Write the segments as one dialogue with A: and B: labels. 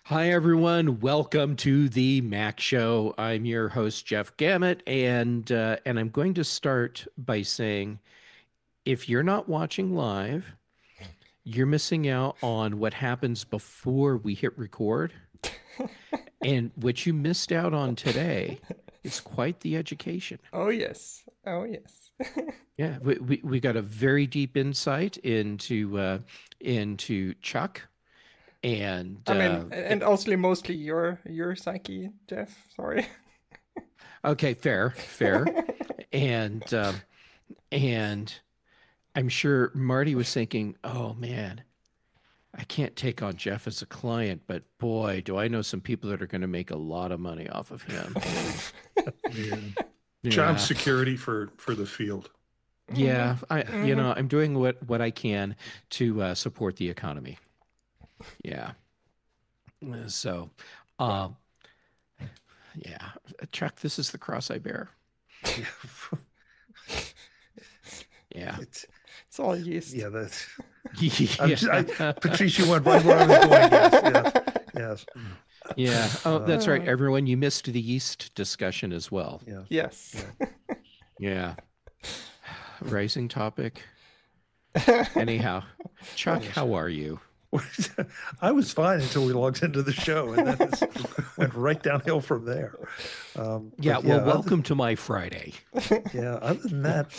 A: Hi, everyone. Welcome to the Mac Show. I'm your host, Jeff Gamet, and I'm going to start by saying, if you're not watching live, you're missing out on what happens before we hit record. And what you missed out on today is quite the education.
B: Oh yes. Oh yes.
A: Yeah, we got a very deep insight into Chuck and
B: I mean, and also mostly your psyche, Jeff. Sorry.
A: okay, fair, and and I'm sure Marty was thinking, oh man, I can't take on Jeff as a client, but boy, do I know some people that are going to make a lot of money off of him.
C: Yeah. Job
A: Yeah.
C: security for the field.
B: Mhm.
A: Yeah,
B: Mhm.
A: I'm doing what I can to support the economy. Yeah. So, uh,
B: Well,
A: yeah, Chuck, this is the cross I bear.
C: Yeah.
A: Yeah.
C: It's
B: it's all used.
C: yeah, that's I
A: Yeah.
C: Patrice, you went right where I was going. Yes.
A: Yeah. Oh,
C: Uh,
A: that's right,
B: Uh,
A: everyone. You missed the yeast discussion as well.
C: yes.
B: yes.
C: Yeah.
A: Yeah. Rising topic. Anyhow, Chuck,
C: Yes.
A: how are you?
C: I was fine until we logged into the show, and then it went right downhill from there.
A: Yeah,
C: But
A: well,
C: yeah,
A: welcome to my Friday.
C: other than that,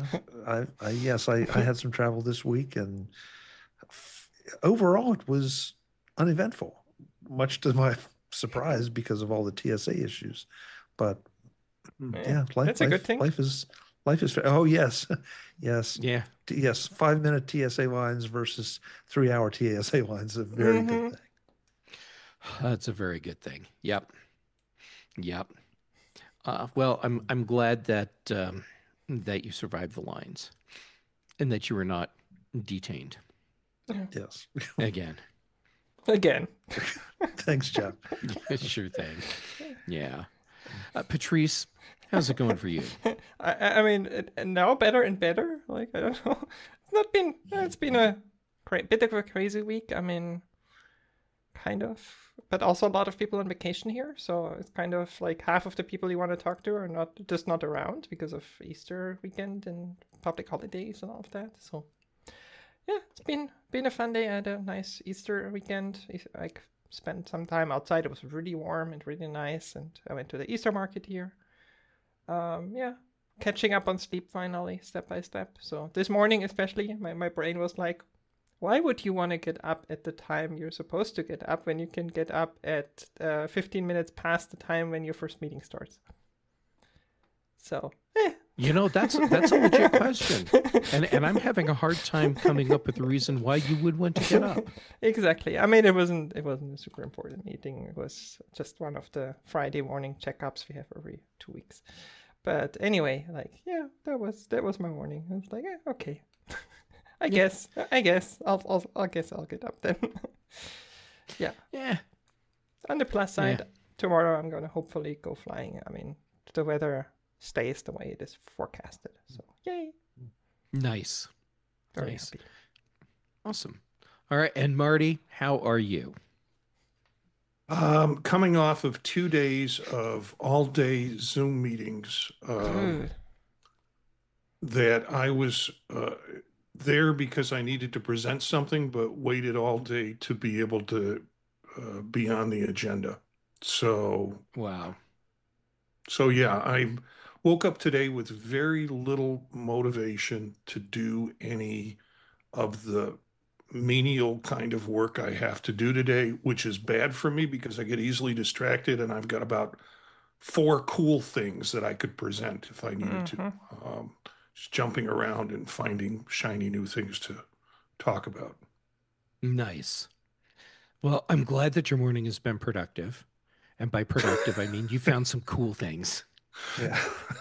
C: I had some travel this week, and overall it was uneventful, much to my surprise because of all the TSA issues. But
B: Yeah,
C: yeah,
B: that's a good thing.
C: life is. Oh yes, yes,
A: Yeah,
C: yes. 5 minute TSA lines versus 3 hour TSA lines. A very good
B: Hmm.
C: thing.
A: that's a very good thing. Yep, yep. Well, I'm glad that you survived the lines and that you were not detained
C: Yes.
A: again.
B: Again.
C: Thanks, Jeff.
A: Sure thing. Yeah. Patrice, how's it going for you?
B: I mean, now better and better. Like I don't know. It's not been. It's been a bit of a crazy week. I mean, kind of, but also a lot of people on vacation here, so it's kind of like half of the people you want to talk to are not around because of Easter weekend and public holidays and all of that. So yeah, it's been a fun day. I had a nice Easter weekend. I spent some time outside. It was really warm and really nice, and I went to the Easter market here. Yeah, catching up on sleep finally, step by step. So this morning especially, my brain was like, why would you want to get up at the time you're supposed to get up when you can get up at 15 minutes past the time when your first meeting starts? So,
A: That's a legit question, and I'm having a hard time coming up with a reason why you would want to get up.
B: exactly. I mean, it wasn't a super important meeting. It was just one of the Friday morning checkups we have every 2 weeks. But anyway, like yeah, that was my morning. I was like, okay, I
A: Yeah,
B: guess I guess I guess I'll get up then. Yeah.
A: yeah,
B: On the plus
A: yeah.
B: side, tomorrow I'm gonna hopefully go flying. I mean, the weather stays the way it is forecasted. So yay!
A: Nice,
B: Very
A: nice,
B: happy.
A: awesome. All right, and Marty, how are you?
C: Coming off of 2 days of all day Zoom meetings,
B: Good.
C: that I was there because I needed to present something, but waited all day to be able to be on the agenda. So,
A: Wow.
C: so yeah, I woke up today with very little motivation to do any of the menial kind of work I have to do today, which is bad for me because I get easily distracted and I've got about four cool things that I could present if I needed to.
B: Mm-hmm.
C: Um, just jumping around and finding shiny new things to talk about.
A: Nice. Well, I'm glad that your morning has been productive. And by productive, I mean you found some cool things.
C: Yeah.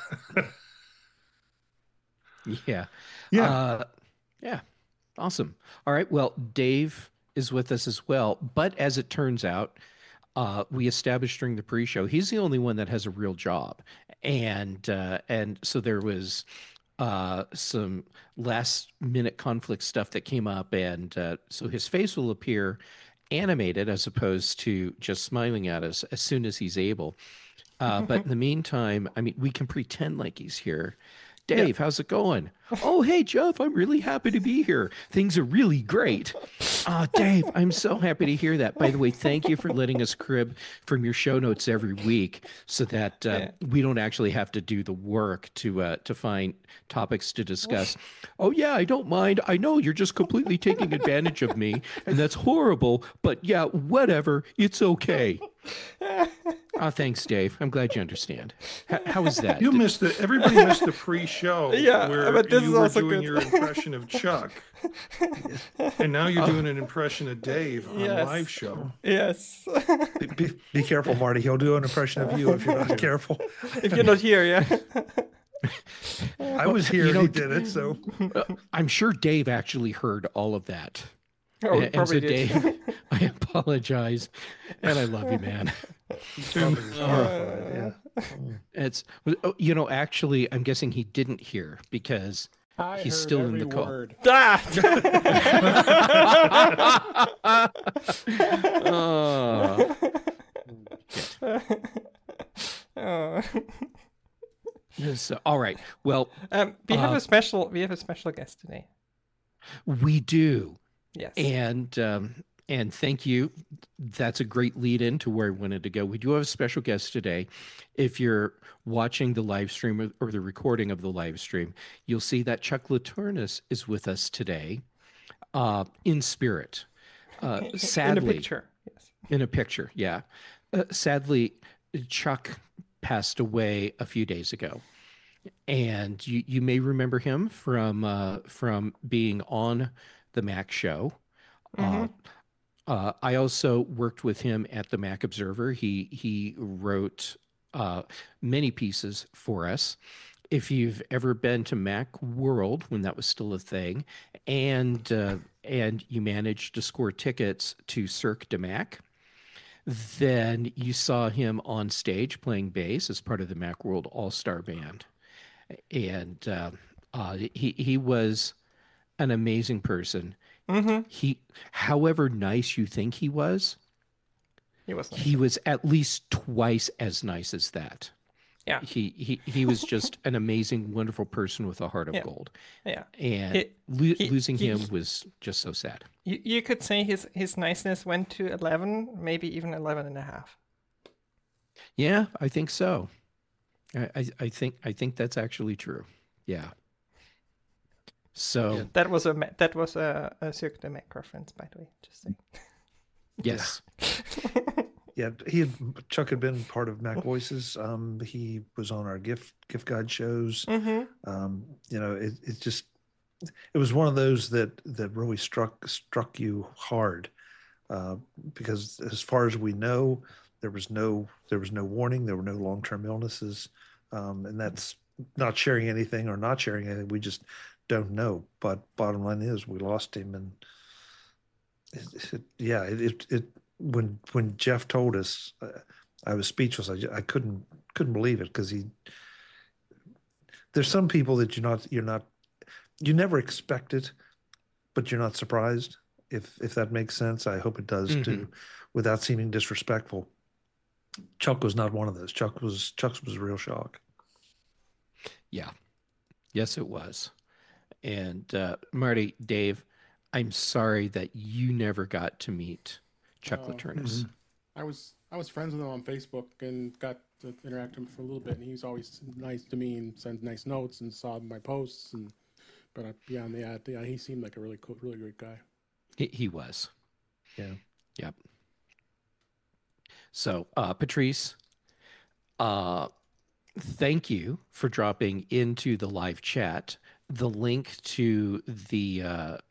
A: Yeah.
C: Yeah.
A: Uh, yeah. Awesome. All right. Well, Dave is with us as well. But as it turns out, we established during the pre-show, he's the only one that has a real job, and so there was some last minute conflict stuff that came up, and so his face will appear animated as opposed to just smiling at us as soon as he's able. But in the meantime, I mean, we can pretend like he's here. Dave, how's it going? Oh, hey, Jeff, I'm really happy to be here. Things are really great. Dave, I'm so happy to hear that. By the way, thank you for letting us crib from your show notes every week so that we don't actually have to do the work to find topics to discuss. Oh, yeah, I don't mind. I know you're just completely taking advantage of me, and that's horrible. But yeah, whatever. It's okay. Thanks, Dave. I'm glad you understand. How was that?
C: You missed it. Everybody missed the pre-show where
B: but this
C: you
B: is
C: were
B: also
C: doing
B: good.
C: your impression of Chuck, and now you're doing an impression of Dave on a live show.
B: Yes.
D: Be careful, Marty. He'll do an impression of you if you're not careful.
B: If you're not here, yeah.
D: I was here and he did it, so.
A: I'm sure Dave actually heard all of that.
B: Oh,
A: And
B: probably
A: so,
B: did.
A: Dave, I apologize, and I love you, man.
D: He's probably horrified, yeah.
A: It's actually, I'm guessing he didn't hear because
E: I
A: he's
E: heard
A: still in
E: every
A: the call.
E: word.
A: Oh.
B: Oh.
A: So, all right. Well,
B: we have a special guest today.
A: we do.
B: Yes.
A: And thank you. That's a great lead in to where I wanted to go. We do have a special guest today. If you're watching the live stream or the recording of the live stream, you'll see that Chuck Laturnus is with us today, in spirit. Sadly,
B: in a picture. Yes.
A: in a picture, yeah. Sadly, Chuck passed away a few days ago, and you may remember him from being on the Mac Show. I also worked with him at the Mac Observer. He wrote many pieces for us. If you've ever been to Mac World when that was still a thing, and you managed to score tickets to Cirque de Mac, then you saw him on stage playing bass as part of the Mac World All-Star Band, and he was an amazing person. He, however nice you think he was
B: was nice.
A: he was at least twice as nice as that.
B: Yeah.
A: He was just an amazing, wonderful person with a heart of gold.
B: Yeah.
A: And losing him was just so sad.
B: You could say his niceness went to 11, maybe even 11 and a half.
A: Yeah, I think so. I think that's actually true. Yeah. So
B: that was a Cirque de Mac reference, by the way. Just saying.
A: Yes.
D: Yeah, Chuck had been part of Mac Voices. He was on our gift guide shows. It was one of those that really struck you hard, because as far as we know, there was no warning, there were no long-term illnesses, and that's not sharing anything or not sharing anything. We just don't know. But bottom line is, we lost him, and when Jeff told us, I was speechless. I couldn't believe it, because there's some people that you never expect it, but you're not surprised, if that makes sense. I hope it does too, without seeming disrespectful. Chuck was not one of those. Chuck's was a real shock.
A: Yeah. Yes, it was. And Marty, Dave, I'm sorry that you never got to meet Chuck Laturnus.
E: I was friends with him on Facebook and got to interact with him for a little bit, and he was always nice to me and sent nice notes and saw my posts. But beyond that, he seemed like a really cool, really great guy.
A: He was.
D: Yeah.
A: Yep. So, Patrice, thank you for dropping into the live chat the link to the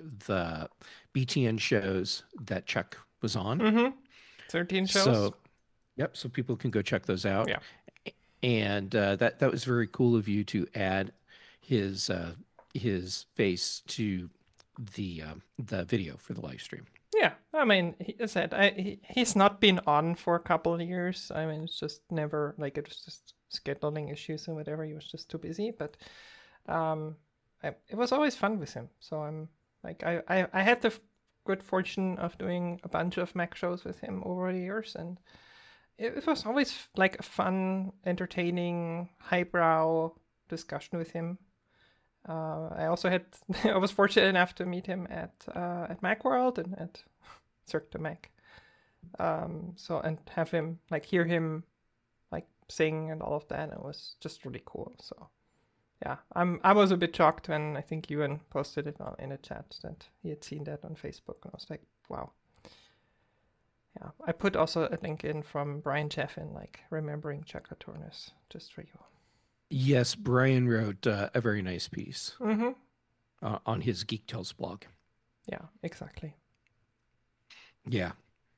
A: BTN shows that Chuck was on.
B: 13 shows.
A: So, yep. So people can go check those out.
B: Yeah.
A: And that was very cool of you to add his face to the video for the live stream.
B: Yeah, I mean, he's not been on for a couple of years. I mean, it's just never, like, it was just scheduling issues and whatever. He was just too busy. But it was always fun with him. So I'm like, I had the good fortune of doing a bunch of Mac shows with him over the years, and it was always like a fun, entertaining, highbrow discussion with him. I also I was fortunate enough to meet him at Macworld and at Cirque du Mac. And have him hear him sing and all of that. It was just really cool. So yeah, I was a bit shocked when I think Ewan posted it in a chat that he had seen that on Facebook, and I was like, wow. Yeah, I put also a link in from Brian Chaffin, remembering Chuck Hoturnus, just for you.
A: Yes, Brian wrote a very nice piece
B: Mm-hmm.
A: On his Geek Tales blog.
B: Yeah, exactly.
A: Yeah.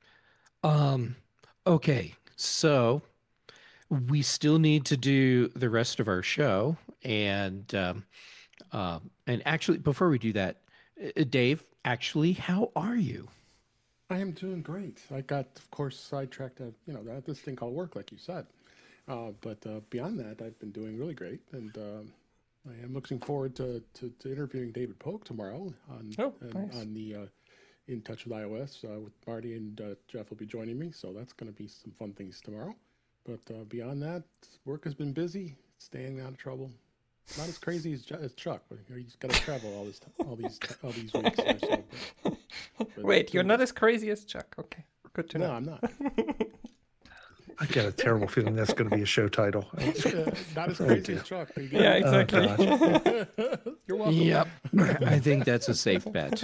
A: Okay, so we still need to do the rest of our show, and actually, before we do that, Dave, actually, how are you?
E: I am doing great. I got, of course, sidetracked at this thing called work, like you said. But beyond that, I've been doing really great, and I am looking forward to interviewing David Polk tomorrow
B: nice.
E: on the In Touch with iOS with Marty, and Jeff will be joining me, so that's going to be some fun things tomorrow. But beyond that, work has been busy, staying out of trouble. Not as crazy as Chuck, but he's got to travel all these weeks or so. But
B: Wait, you're not as crazy as Chuck. Okay, good to know.
E: No, I'm not.
D: I got a terrible feeling that's going to be a show title.
E: Not as crazy as Chuck.
B: Yeah, exactly.
E: You're welcome.
A: Yep. I think that's a safe bet.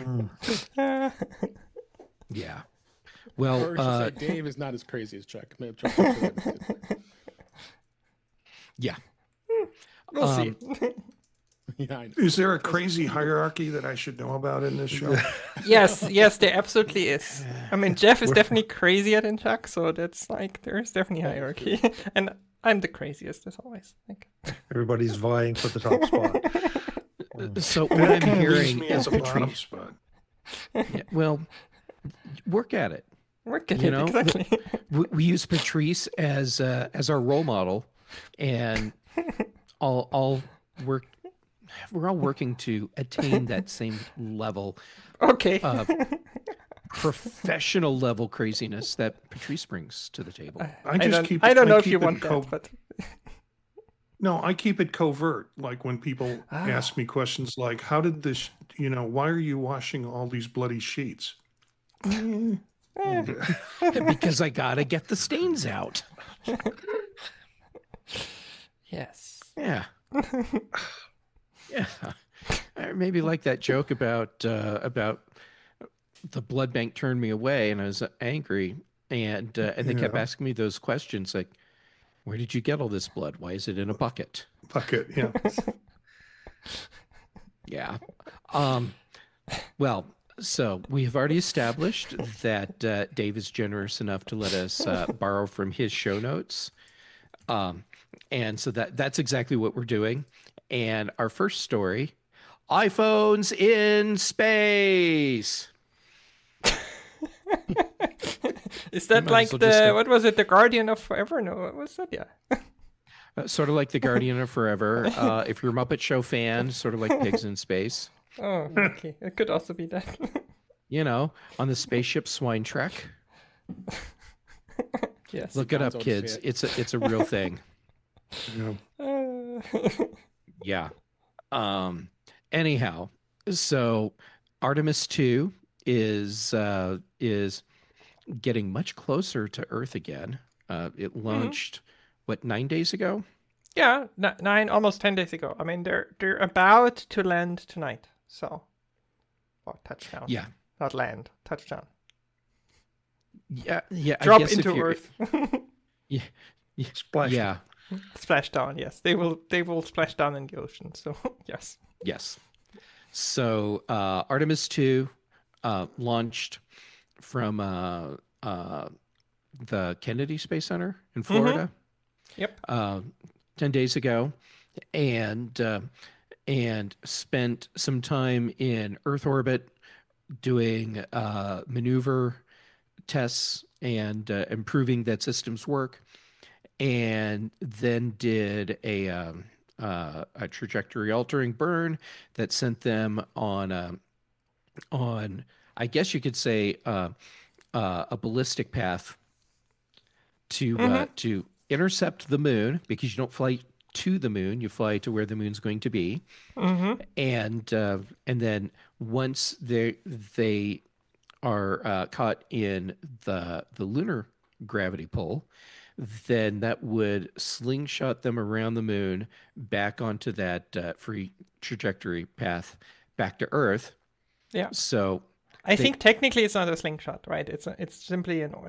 A: Yeah. Well,
E: Or I should say Dave is not as crazy as Chuck. Chuck is
A: yeah.
B: We'll see.
E: yeah, I know.
C: Is there a crazy hierarchy that I should know about in this show?
B: Yes, there absolutely is. I mean, Jeff is definitely crazier than Chuck, so that's there's definitely hierarchy. And I'm the craziest, as always.
D: Everybody's vying for the top spot.
A: So what
C: That
A: I'm
C: kinda leaves
A: hearing
C: me
A: is
C: at the bottom
A: Patrice.
C: spot.
A: Yeah, well, work at it.
B: We're good,
A: You know,
B: exactly.
A: We use Patrice as our role model, and all work. We're all working to attain that same level
B: Okay.
A: of professional level craziness that Patrice brings to the table.
C: I just keep.
B: I don't know if
C: keep
B: you
C: it
B: want that, but
C: No, I keep it covert. Like when people ask me questions like, "How did this? Why are you washing all these bloody sheets?"
A: Because I gotta get the stains out.
B: yes.
A: Yeah. Yeah. Or maybe like that joke about the blood bank turned me away, and I was angry, and they kept asking me those questions like, "Where did you get all this blood? Why is it in a bucket?"
C: Bucket, yeah.
A: Yeah. Well, so we have already established that Dave is generous enough to let us borrow from his show notes. And so that's exactly what we're doing. And our first story, iPhones in space.
B: Is that
A: might
B: like
A: as well just go-
B: what was it, the Guardian of Forever? No, what was that? Yeah.
A: Sort of like the Guardian of Forever. If you're a Muppet Show fan, sort of like Pigs in Space.
B: Oh, okay. It could also be that.
A: On the spaceship Swine Trek.
B: Yes.
A: Look it up,
E: Gonzo to
A: kids.
E: see
A: It's a real thing.
B: Uh,
A: Yeah. Anyhow, so Artemis 2 is getting much closer to Earth again. It launched 9 days ago?
B: yeah, 9, almost 10 days ago. I mean, they're about to land tonight. So, touchdown.
A: Yeah.
B: Not land, touchdown.
A: Yeah. I
B: Drop
A: guess if
B: into
A: you're-
B: Earth.
A: Yeah.
D: Splash.
A: Yeah.
B: Splash down. Yes, they will splash down in the ocean. So yes.
A: Yes. So Artemis 2 launched from the Kennedy Space Center in Florida.
B: Yep.
A: 10 days ago, and spent some time in Earth orbit doing maneuver tests and improving that system's work, and then did a trajectory altering burn that sent them on I guess you could say a ballistic path to intercept the moon, because you don't fly to the moon, you fly to where the moon's going to be, and then once they are caught in the lunar gravity pull, then that would slingshot them around the moon back onto that free trajectory path back to Earth.
B: Yeah.
A: So
B: I think technically it's not a slingshot, right? It's simply an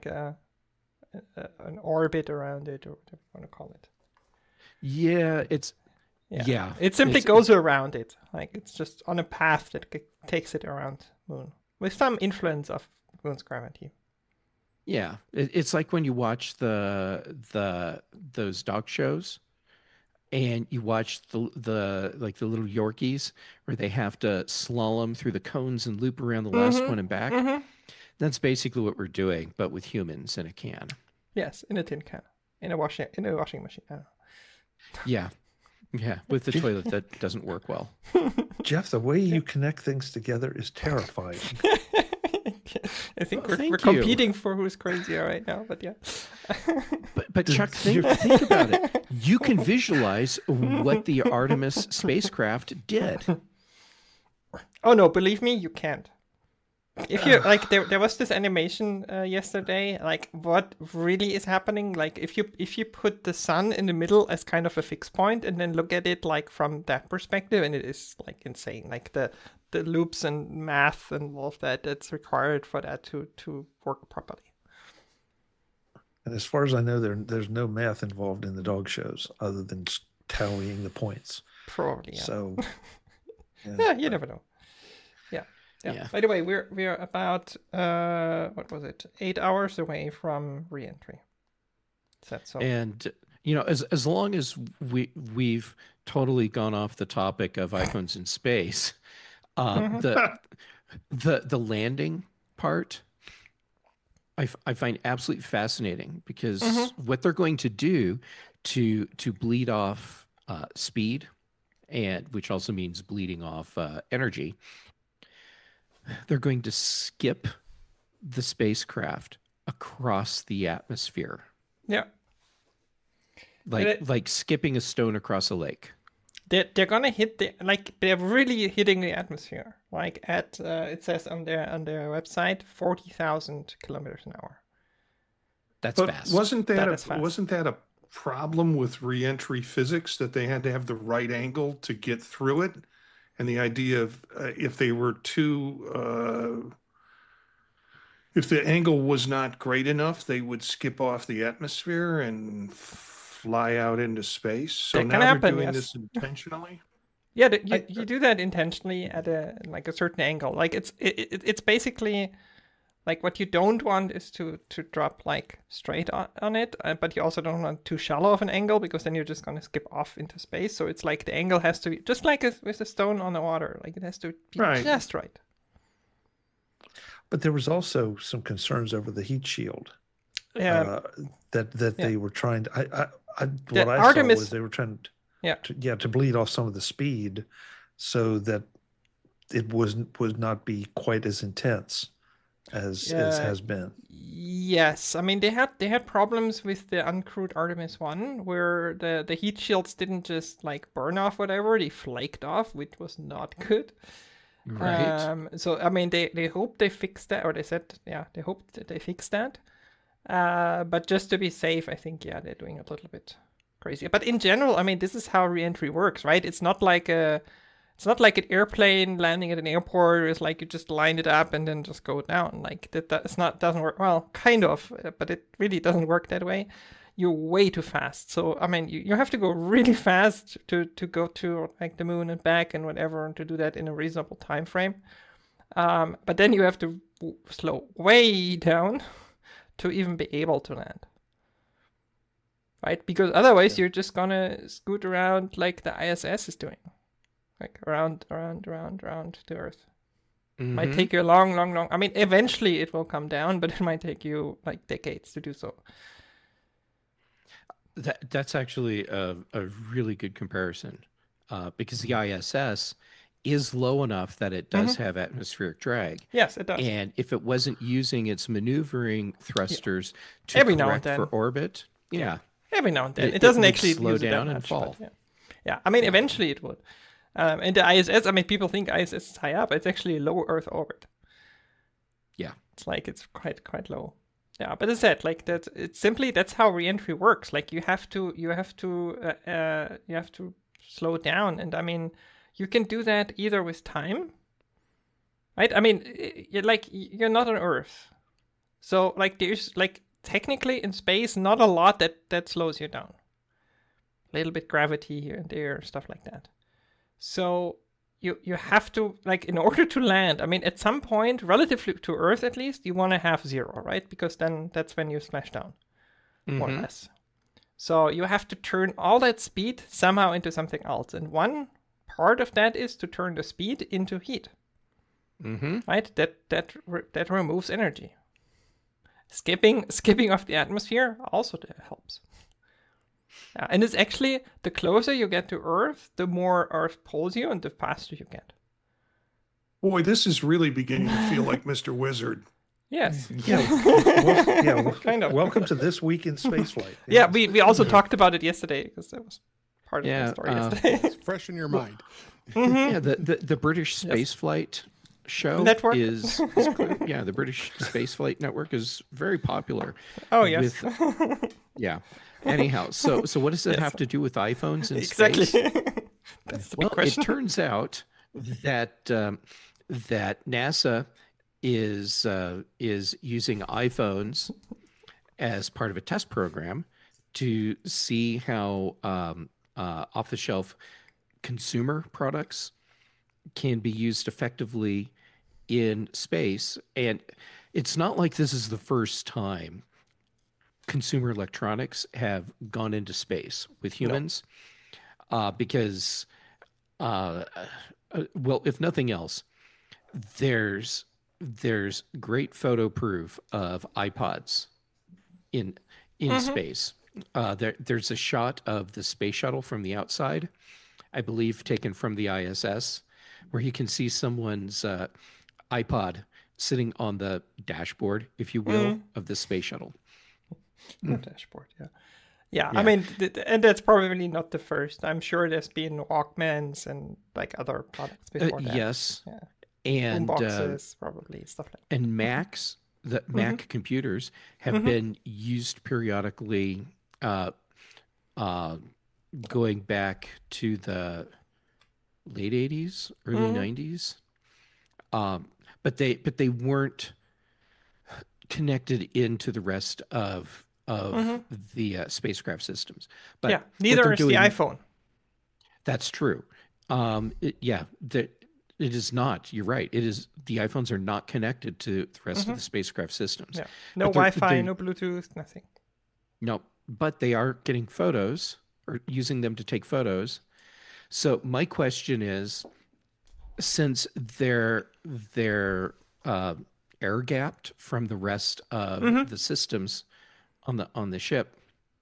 B: an orbit around it, or whatever you want to call it.
A: yeah, yeah,
B: It simply goes around it. Like it's just on a path that takes it around moon with some influence of moon's gravity.
A: yeah. It's like when you watch those dog shows, and you watch the like the little Yorkies where they have to slalom through the cones and loop around the last one and back. That's basically what we're doing, but with humans in a can.
B: Yes, in a tin can, in a washing machine. I don't
A: Yeah. Yeah, with the toilet that doesn't work well.
D: Jeff, the way you connect things together is terrifying.
B: know. I think
A: Well,
B: we're
A: thank you.
B: competing for who's crazier right now, but yeah.
A: But Chuck, think about it. You can visualize what the Artemis spacecraft did.
B: Oh no, believe me, you can't. If you like, there was this animation yesterday. Like, what really is happening? Like, if you put the sun in the middle as kind of a fixed point, and then look at it like from that perspective, and it is like insane. Like the loops and math and all of that's required for that to work properly.
D: And as far as I know, there's no math involved in the dog shows other than tallying the points.
B: Probably, yeah.
D: So,
B: Yeah, you never know. Yeah.
A: Yeah.
B: By the way, we're about what was it? 8 hours away from re-entry. Is that so?
A: And as long as we've totally gone off the topic of iPhones in space, the landing part I find absolutely fascinating, because what they're going to do to bleed off speed, and which also means bleeding off energy, they're going to skip the spacecraft across the atmosphere,
B: Yeah.
A: like skipping a stone across a lake.
B: They're gonna hit they're really hitting the atmosphere. Like at it says on their website 40,000 kilometers an hour.
A: That's
C: But
A: fast.
C: wasn't
B: That
C: that
B: is fast.
C: wasn't that a problem with reentry physics, that they had to have the right angle to get through it? And the idea of if they were if the angle was not great enough, they would skip off the atmosphere and fly out into space. So
B: That
C: now
B: can
C: they're
B: happen,
C: doing
B: yes.
C: this intentionally.
B: Yeah, you do that intentionally at a certain angle. Like it's basically like what you don't want is to drop like straight on it, but you also don't want too shallow of an angle, because then you're just gonna skip off into space. So it's like the angle has to be just like with a stone on the water. Like it has to be
C: Right.
B: just right.
D: but there was also some concerns over the heat shield
B: Yeah,
D: that they were trying to.
B: The
D: What I
B: Artemis-
D: saw was they were trying
B: Yeah.
D: to bleed off some of the speed, so that it would not be quite as intense as has been.
B: Yes, I mean they had problems with the uncrewed Artemis 1, where the heat shields didn't just like burn off whatever, they flaked off, which was not good.
A: Right.
B: So I mean they hope they fixed that, or they said they hoped that they fixed that. But just to be safe, I think they're doing a little bit crazy. But in general, I mean this is how reentry works, right? It's not like an airplane landing at an airport. It's like you just line it up and then just go down. Like doesn't work. Well, kind of, but it really doesn't work that way. You're way too fast. So I mean, you have to go really fast to go to like the moon and back and whatever, and to do that in a reasonable time frame. But then you have to slow way down to even be able to land. Right? Because otherwise you're just gonna scoot around like the ISS is doing. Like around the Earth. Might take you a long. I mean, eventually it will come down, but it might take you like decades to do so.
A: That's actually a really good comparison, because the ISS is low enough that it does have atmospheric drag.
B: Yes, it does.
A: And if it wasn't using its maneuvering thrusters to
B: Every now and
A: correct for
B: then.
A: orbit, yeah,
B: Every now and then.
A: It
B: It doesn't
A: would
B: actually
A: slow
B: use it that
A: down and
B: much,
A: fall.
B: but yeah. I mean, eventually it would. And the ISS, I mean, people think ISS is high up. It's actually low Earth orbit.
A: yeah.
B: It's like it's quite low. Yeah, but as I said, like that, it's simply that's how reentry works. Like you have to slow down, and I mean, you can do that either with time, right? I mean, you're not on Earth, so like there's like technically in space not a lot that slows you down. A little bit gravity here and there, stuff like that. So you have to, like, in order to land, I mean, at some point, relatively to Earth at least, you want to have 0, right? Because then that's when you smash down, more or less. So you have to turn all that speed somehow into something else. And one part of that is to turn the speed into heat, right? That removes energy. Skipping off the atmosphere also helps. And it's actually, the closer you get to Earth, the more Earth pulls you and the faster you get.
C: Boy, this is really beginning to feel like Mr. Wizard.
B: Yes.
D: Kind of. Welcome to This Week in Spaceflight.
B: Yeah, we also talked about it yesterday because that was part of the story yesterday.
E: It's fresh in your mind.
A: Yeah, the British Spaceflight show
B: Network.
A: is yeah, the British Spaceflight Network is very popular.
B: Oh, yes.
A: Yeah. Anyhow, so what does it have to do with iPhones in
B: Exactly.
A: space?
B: That's the big
A: Well,
B: question.
A: it turns out that that NASA is using iPhones as part of a test program to see how off-the-shelf consumer products can be used effectively in space. And it's not like this is the first time consumer electronics have gone into space with humans, because, well, if nothing else, there's great photo proof of iPods in space. There's a shot of the space shuttle from the outside, I believe taken from the ISS, where you can see someone's iPod sitting on the dashboard, if you will, of the space shuttle.
B: The dashboard, yeah. I mean, and that's probably not the first. I'm sure there's been Walkmans and like other products before that.
A: Yes.
B: Yeah.
A: And
B: boxes, probably stuff like that.
A: And Macs, the Mac computers have been used periodically, going back to the late 80s, early 90s. But they weren't connected into the rest of the spacecraft systems. But
B: neither is the iPhone.
A: That's true. It is not. You're right. It is. The iPhones are not connected to the rest of the spacecraft systems.
B: Yeah. No Wi-Fi, no Bluetooth, nothing.
A: No, but they are getting photos or using them to take photos. So my question is, since they're air gapped from the rest of the systems on the ship,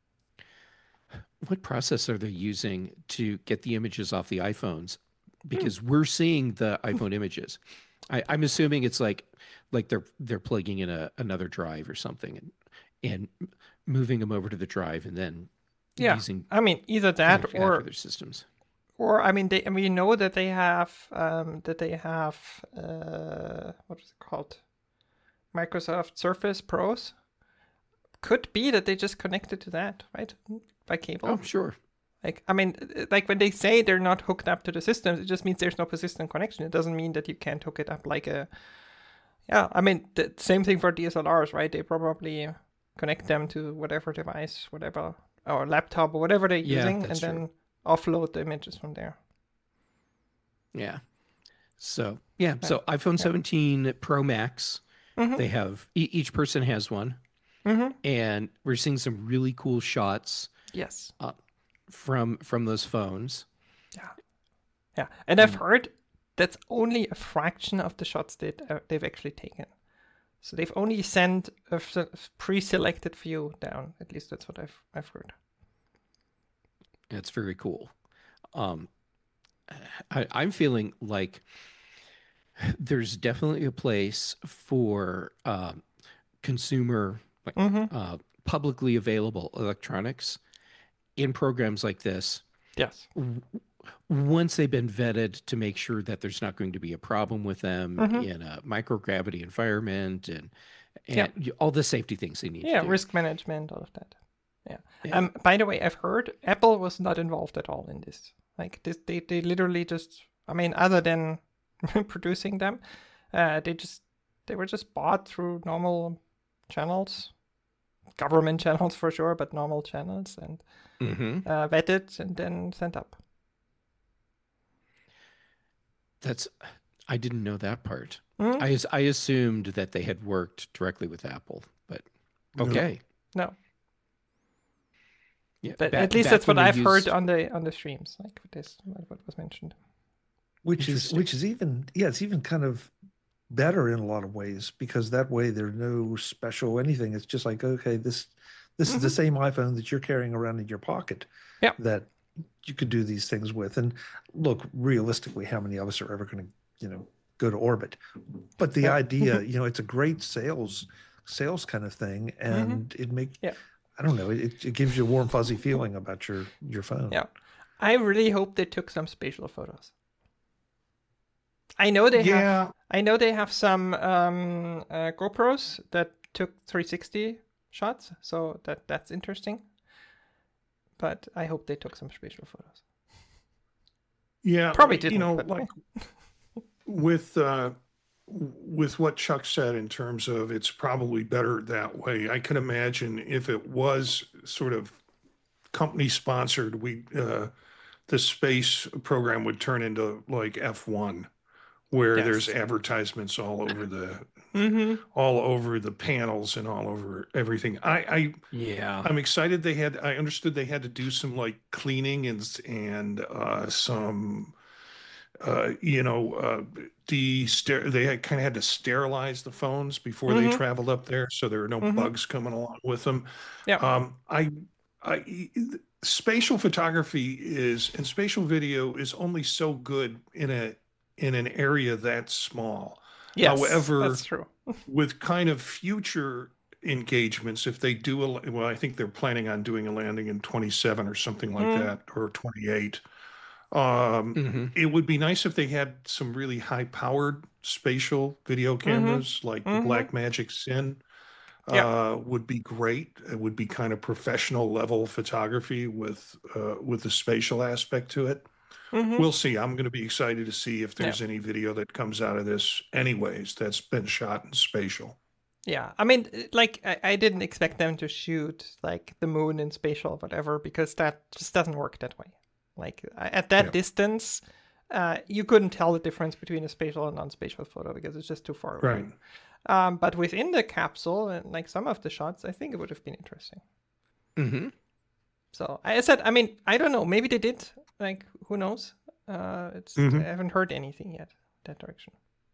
A: what process are they using to get the images off the iPhones? Because we're seeing the iPhone images. I'm assuming it's like they're plugging in another drive or something and moving them over to the drive and then using.
B: I mean, either that or
A: their systems.
B: Or I mean, we know that they have what is it called? Microsoft Surface Pros. Could be that they just connected to that, right? By cable.
A: Oh, sure.
B: Like, I mean, like when they say they're not hooked up to the systems, it just means there's no persistent connection. It doesn't mean that you can't hook it up like a. Yeah, I mean, the same thing for DSLRs, right? They probably connect them to whatever device, whatever, or laptop, or whatever they're using, and then offload the images from there.
A: Yeah. So iPhone 17 Pro Max, they have each person has one, and we're seeing some really cool shots.
B: Yes.
A: From those phones.
B: Yeah, and I've heard that's only a fraction of the shots that they've actually taken. So they've only sent a pre-selected few down. At least that's what I've heard.
A: That's very cool. I'm feeling like there's definitely a place for consumer, like
B: Mm-hmm.
A: publicly available electronics in programs like this
B: Yes.
A: once they've been vetted to make sure that there's not going to be a problem with them
B: Mm-hmm.
A: in a microgravity environment
B: Yeah.
A: and all the safety things they need
B: Yeah,
A: to do.
B: risk management, all of that. Yeah.
A: Yeah.
B: By the way, I've heard Apple was not involved at all in this. Like this, they literally just, I mean, other than producing them, they were just bought through normal channels, government channels for sure, but normal channels, and
A: Mm-hmm.
B: vetted and then sent up.
A: I didn't know that part.
B: Mhm.
A: I assumed that they had worked directly with Apple, but
C: No.
A: okay.
B: No,
A: Yeah,
B: but
A: back-
B: at least
A: back
B: that's
A: when
B: what
A: they
B: I've heard
A: used-
B: on the streams, like this, what was mentioned.
D: which
A: Interesting.
D: is even it's even kind of better in a lot of ways, because that way there's no special anything. It's just like, okay, this is the same iPhone that you're carrying around in your pocket.
B: Yeah.
D: That you could do these things with. And look, realistically, how many of us are ever going to, go to orbit? But the
B: Yeah.
D: idea, it's a great sales kind of thing, and it makes
B: Yeah.
D: I don't know, it gives you a warm fuzzy feeling about your phone.
B: Yeah. I really hope they took some spatial photos. I know they have some GoPros that took 360 shots, so that's interesting. But I hope they took some spatial photos.
C: Yeah,
B: Probably didn't, but-
C: like with what Chuck said in terms of it's probably better that way. I can imagine if it was sort of company sponsored, the space program would turn into like F1, where
B: Yes.
C: there's advertisements all over
B: Mm-hmm.
C: the panels and all over everything.
A: Yeah.
C: I'm excited I understood they had to do some like cleaning and some they had to sterilize the phones before they
B: Mhm.
C: traveled up there, so there are no
B: Mhm.
C: bugs coming along with them.
B: Yeah.
C: Spatial photography and spatial video is only so good in an area that small.
B: Yes,
C: However,
B: that's true.
C: with kind of future engagements, if they do I think they're planning on doing a landing in 27 or something like that, or 28.
A: Mhm.
C: It would be nice if they had some really high powered spatial video cameras like the
B: Mhm.
C: Blackmagic Sin.
B: Yeah.
C: Would be great. It would be kind of professional level photography with the spatial aspect to it.
B: Mhm.
C: We'll see. I'm going to be excited to see if there's any video that comes out of this anyways that's been shot in spatial.
B: Yeah, I mean, like, I didn't expect them to shoot, like, the moon in spatial or whatever, because that just doesn't work that way. Like, at that distance, you couldn't tell the difference between a spatial and non-spatial photo because it's just too far away.
C: Right.
B: But within the capsule, and, like, some of the shots, I think it would have been interesting.
A: Mm-hmm.
B: So, I said, I mean, I don't know. Maybe they did. Like, who knows? I haven't heard anything yet that direction.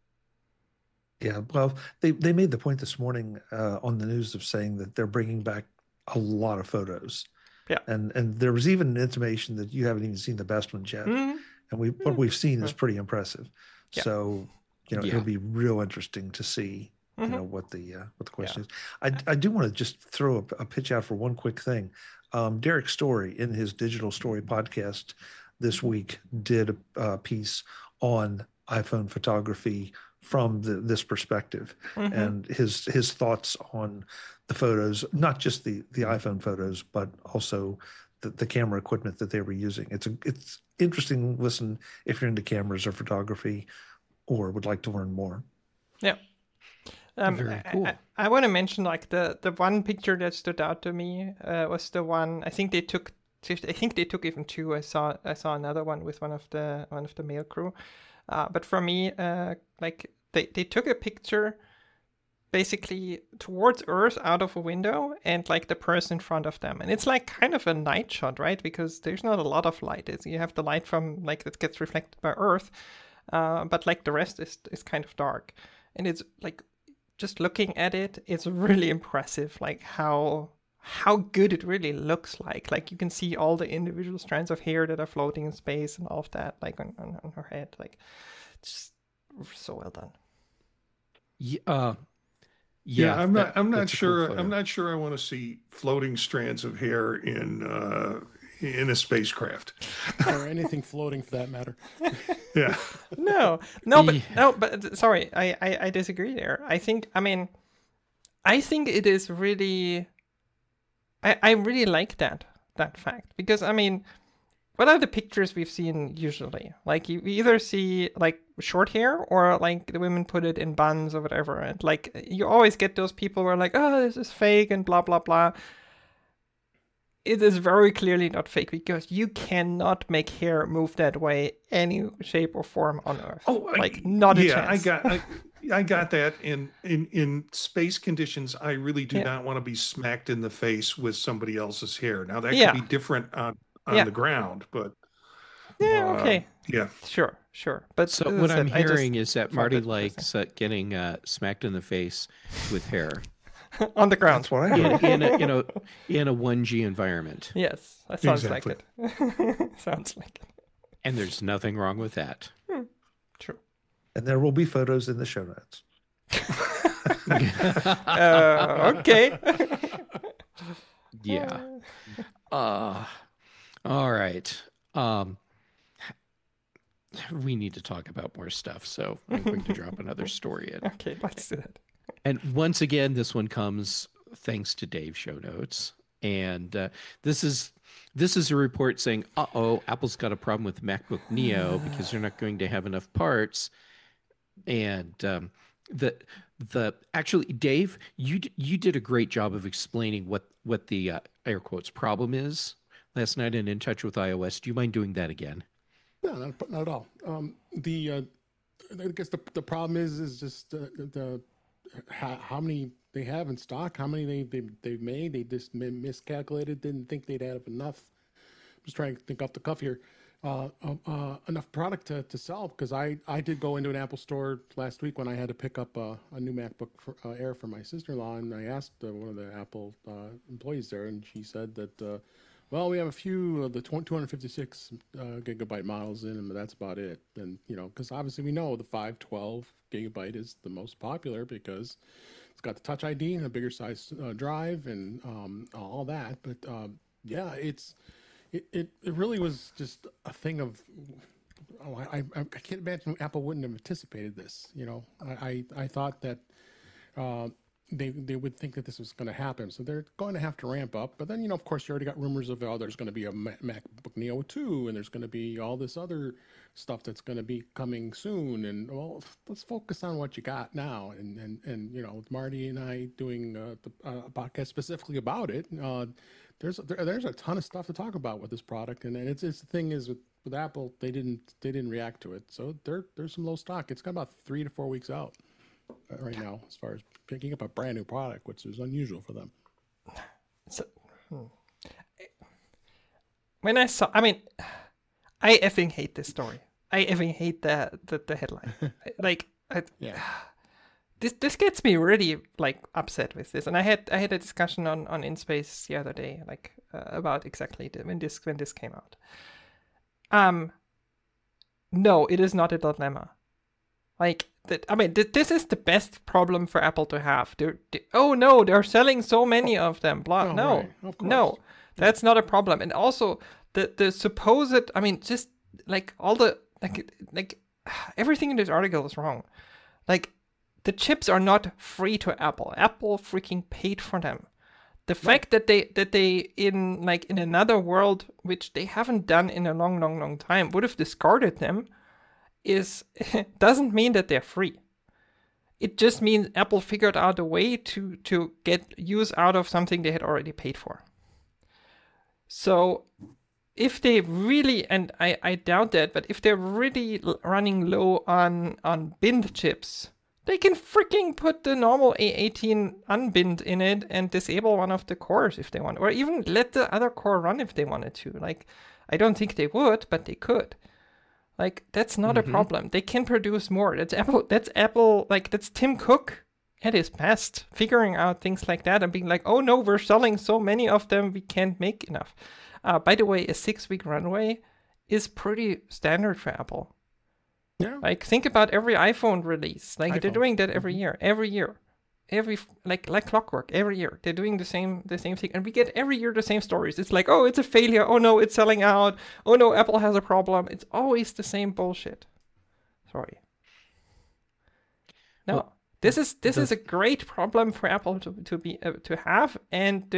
D: Yeah, well, they made the point this morning on the news of saying that they're bringing back a lot of photos.
B: Yeah.
D: And there was even an intimation that you haven't even seen the best one yet.
B: Mhm.
D: And what we've seen is pretty impressive.
B: Yeah.
D: So, it'll be real interesting to see, what the question is. I do want to just throw a pitch out for one quick thing. Derek Story in his Digital Story podcast this week did a piece on iPhone photography from this perspective, and his thoughts on the photos, not just the iPhone photos, but also the camera equipment that they were using. It's interesting to listen if you're into cameras or photography or would like to learn more.
B: Yeah.
A: Very cool.
B: I want to mention, like, the one picture that stood out to me was the one I think they took. I think they took even two. I saw another one with one of the male crew. But for me, like, they took a picture basically towards Earth out of a window and, like, the person in front of them. And it's like kind of a night shot, right? Because there's not a lot of light. You have the light from, like, that gets reflected by Earth. But, like, the rest is kind of dark. And it's like, just looking at it, it's really impressive, like how how good it really looks like. Like you can see all the individual strands of hair that are floating in space and all of that, like on her head. Like, it's just so well done.
C: Yeah, I'm not
A: that's a cool
C: sure.
A: photo.
C: I'm not sure I want to see floating strands of hair in a spacecraft.
E: Or anything floating for that matter.
C: Yeah.
B: No, but sorry, I disagree there. I think it is really, I really like that fact, because what are the pictures we've seen usually? Like you either see like short hair or like the women put it in buns or whatever, and like you always get those people who are like, oh, this is fake and blah blah blah. It is very clearly not fake, because you cannot make hair move that way any shape or form on Earth.
C: Oh,
B: not a chance.
C: I got that. In space conditions, I really do not want to be smacked in the face with somebody else's hair. Now that could be different on the ground, but
B: okay.
C: Yeah.
B: Sure. But
A: So what I'm hearing is that Marty likes getting smacked in the face with hair
B: on the ground.
D: That's what I heard.
A: in a 1G environment.
B: Yes, that sounds
C: Exactly.
B: like it. Sounds like it.
A: And there's nothing wrong with that.
B: True.
D: And there will be photos in the show notes.
B: Okay.
A: Yeah. All right. We need to talk about more stuff, so I'm going to drop another story in.
B: Okay, let's do that.
A: And once again, this one comes thanks to Dave's show notes. And this is a report saying, Apple's got a problem with MacBook Neo because they're not going to have enough parts. And actually, Dave, you did a great job of explaining what the air quotes problem is last night in Touch with iOS. Do you mind doing that again?
E: No, not at all. I guess the problem is just how many they have in stock, how many they've made. They just miscalculated, didn't think they'd have enough. I'm just trying to think off the cuff here. Enough product to sell, because I did go into an Apple store last week when I had to pick up a new MacBook Air for my sister-in-law, and I asked one of the Apple employees there, and she said that well, we have a few of the 256 gigabyte models in them, but that's about it. And because obviously we know the 512 gigabyte is the most popular because it's got the Touch ID and a bigger size drive and all that. But yeah, it really was just a thing of, I can't imagine Apple wouldn't have anticipated this. I thought that they would think that this was going to happen, so they're going to have to ramp up. But then, of course, you already got rumors of, there's going to be a MacBook Neo 2, and there's going to be all this other stuff that's going to be coming soon. And well, let's focus on what you got now. And with Marty and I doing the podcast specifically about it, there's a ton of stuff to talk about with this product. And it's the thing is with Apple, they didn't react to it, so there's some low stock. It's got about 3 to 4 weeks out right now, as far as picking up a brand new product, which is unusual for them.
B: So, when I saw, I effing hate this story. I effing hate the headline. This gets me really upset with this. And I had a discussion on InSpace the other day, about exactly when this came out. No, it is not a dilemma. This is the best problem for Apple to have. They're selling so many of them. Blah. No,
E: right.
B: no, that's not a problem. And also the supposed, just all the everything in this article is wrong. The chips are not free to Apple. Apple freaking paid for them. The fact that they in another world, which they haven't done in a long time, would have discarded them, doesn't mean that they're free. It just means Apple figured out a way to get use out of something they had already paid for. So if they really, and I doubt that, but if they're really running low on binned chips, they can freaking put the normal A18 unbinned in it and disable one of the cores if they want, or even let the other core run if they wanted to. I don't think they would, but they could. That's not a problem. They can produce more. That's Apple. That's Tim Cook at his best, figuring out things like that and being like, oh no, we're selling so many of them, we can't make enough. By the way, a 6-week runway is pretty standard for Apple.
E: Yeah.
B: Like, think about every iPhone release. Like, they're
E: iPhone.
B: doing that every year. Like clockwork, every year. They're doing the same thing. And we get every year the same stories. It's like, oh, it's a failure. Oh no, it's selling out. Oh no, Apple has a problem. It's always the same bullshit. Sorry. No.
A: Well,
B: This is a great problem for Apple to have, and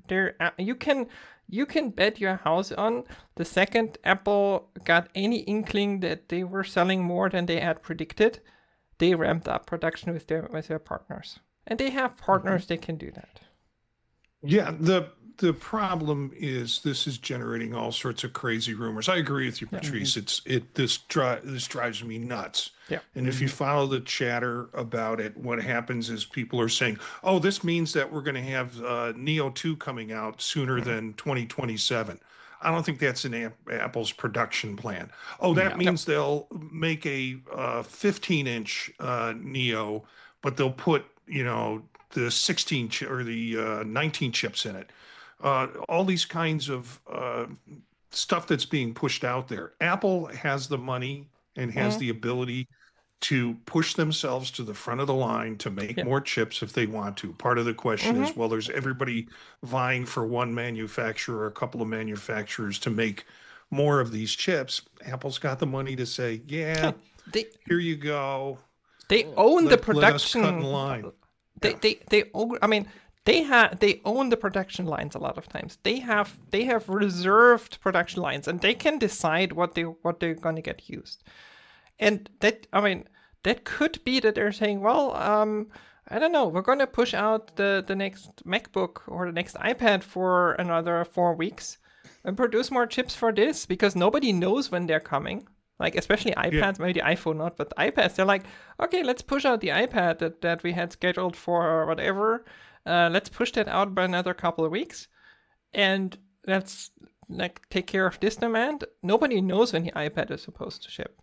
B: you can bet your house on the second Apple got any inkling that they were selling more than they had predicted, they ramped up production with their partners, and they have partners they can do that.
C: Yeah, the problem is this is generating all sorts of crazy rumors. I agree with you, Patrice. This drives me nuts.
B: Yeah.
C: And if you follow the chatter about it, what happens is people are saying, "Oh, this means that we're going to have Neo 2 coming out sooner than 2027." I don't think that's in Apple's production plan. Oh, that means they'll make a 15-inch Neo, but they'll put, the 16 or the 19 chips in it. All these kinds of stuff that's being pushed out there. Apple has the money and has the ability to push themselves to the front of the line to make more chips if they want to. Part of the question is, well, there's everybody vying for one manufacturer or a couple of manufacturers to make more of these chips. Apple's got the money to say, here you go.
B: They own the production.
C: Let us cut in line.
B: They own. I mean, they own the production lines a lot of times. They have reserved production lines, and they can decide what they're going to get used. And that could be that they're saying, well, I don't know, we're going to push out the next MacBook or the next iPad for another 4 weeks and produce more chips for this, because nobody knows when they're coming. Like, especially iPads, maybe the iPhone not, but iPads, they're like, okay, let's push out the iPad that we had scheduled for whatever. Let's push that out by another couple of weeks. And let's take care of this demand. Nobody knows when the iPad is supposed to ship.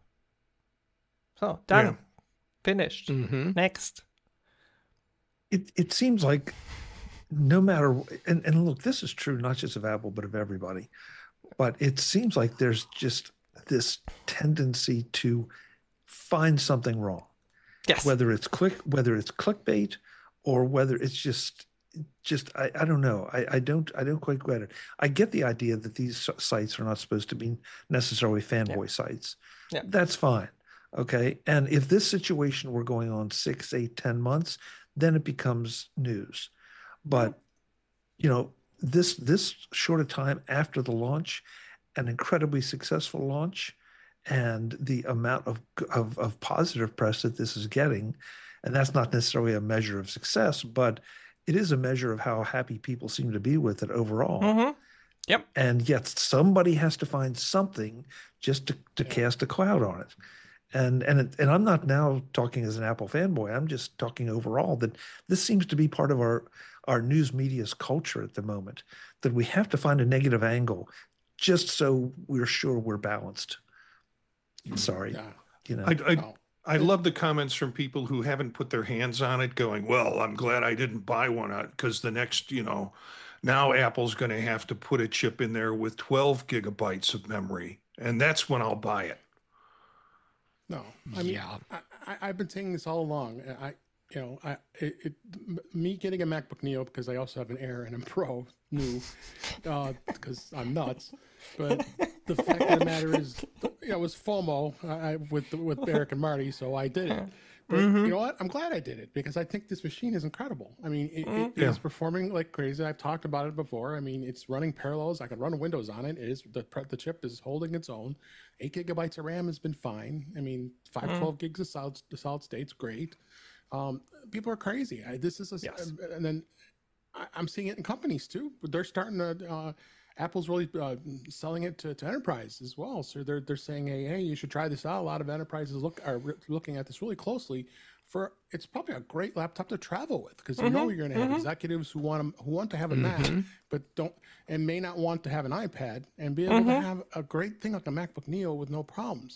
B: So, done.
C: Yeah.
B: Finished. Next.
D: It seems like no matter, and look, this is true not just of Apple, but of everybody. But it seems like there's just this tendency to find something wrong.
B: Yes.
D: Whether it's clickbait, or whether it's just I don't know. I don't quite get it. I get the idea that these sites are not supposed to be necessarily fanboy sites.
B: Yeah.
D: That's fine. Okay. And if this situation were going on 6, 8, 10 months, then it becomes news. But this short a time after the launch, an incredibly successful launch, and the amount of positive press that this is getting, and that's not necessarily a measure of success, but it is a measure of how happy people seem to be with it overall.
B: Yep.
D: And yet somebody has to find something just to cast a cloud on it. And I'm not now talking as an Apple fanboy. I'm just talking overall that this seems to be part of our news media's culture at the moment, that we have to find a negative angle just so we're sure we're balanced. Sorry.
C: I love the comments from people who haven't put their hands on it going, well, I'm glad I didn't buy one because the next, now Apple's going to have to put a chip in there with 12 gigabytes of memory. And that's when I'll buy it.
E: No, I mean, I've been saying this all along. Me getting a MacBook Neo because I also have an Air and a Pro new, because I'm nuts. But the fact of the matter is, it was FOMO with Eric and Marty, so I did it. But you know what? I'm glad I did it because I think this machine is incredible. I mean, it is performing like crazy. I've talked about it before. I mean, it's running Parallels. I can run Windows on it. It is the chip is holding its own. 8 gigabytes of RAM has been fine. I mean, 512 gigs of solid state's great. People are crazy. And then I'm seeing it in companies too. They're starting to. Apple's really selling it to enterprise as well. So they're saying, hey, you should try this out. A lot of enterprises are looking at this really closely. It's probably a great laptop to travel with because you're going to have executives who want to have a Mac, but may not want to have an iPad and be able to have a great thing like a MacBook Neo with no problems.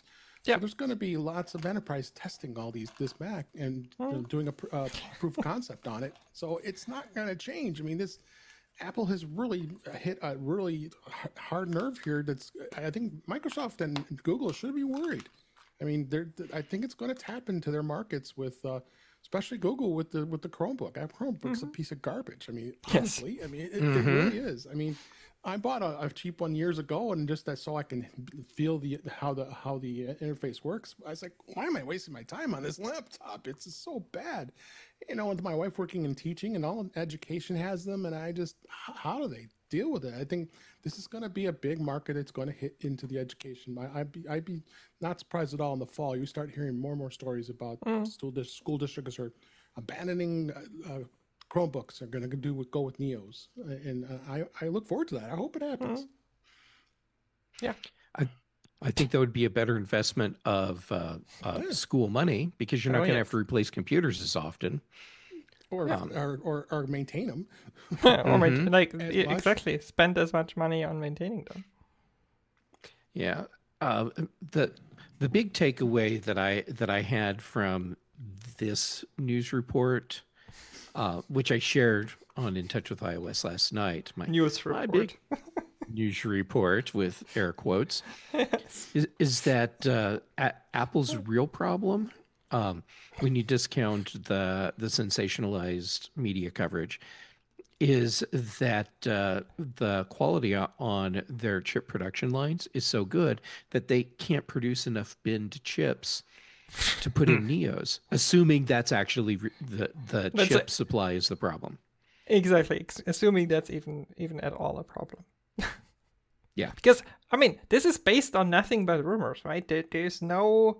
B: Yeah.
E: So there's going to be lots of enterprise testing this Mac and doing a proof of concept on it. So it's not going to change. I mean, Apple has really hit a really hard nerve here. I think Microsoft and Google should be worried. I mean, I think it's going to tap into their markets with, especially Google with the Chromebook. Chromebook's a piece of garbage. I mean, honestly, I mean, it really is. I mean, I bought a cheap one years ago, and just that so I can feel how the interface works. I was like, why am I wasting my time on this laptop? It's just so bad, with my wife working in teaching and all education has them, and I just, how do they deal with it? I think this is going to be a big market. It's going to hit into the education. I'd be not surprised at all in the fall. You start hearing more and more stories about school districts are abandoning Chromebooks, are going to go with Neos, and I look forward to that. I hope it happens.
B: Yeah,
A: I think that would be a better investment of school money, because you're not going to have to replace computers as often,
E: or maintain them,
B: or exactly spend as much money on maintaining them.
A: Yeah, the big takeaway that I had from this news report, which I shared on In Touch with iOS last night, my big news report with air quotes, is that Apple's real problem, when you discount the sensationalized media coverage, is that the quality on their chip production lines is so good that they can't produce enough binned chips to put in Neos, assuming that's actually the chip supply is the problem.
B: Exactly, assuming that's even at all a problem.
A: Yeah,
B: because I mean, this is based on nothing but rumors, right? There's no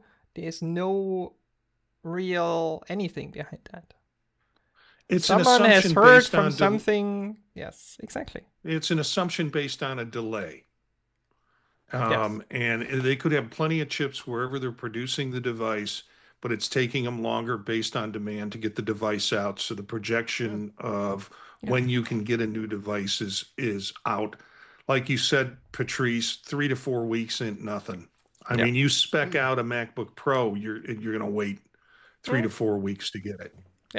B: real anything behind that.
C: It's
B: Someone
C: an assumption
B: has heard
C: based
B: from
C: on
B: something. Yes, exactly.
C: It's an assumption based on a delay.
B: Yes.
C: And they could have plenty of chips wherever they're producing the device, but it's taking them longer based on demand to get the device out. So the projection of when you can get a new device is out. Like you said, Patrice, 3 to 4 weeks ain't nothing. I mean, you spec out a MacBook Pro, you're going to wait 3 to 4 weeks to get it.
B: Yeah.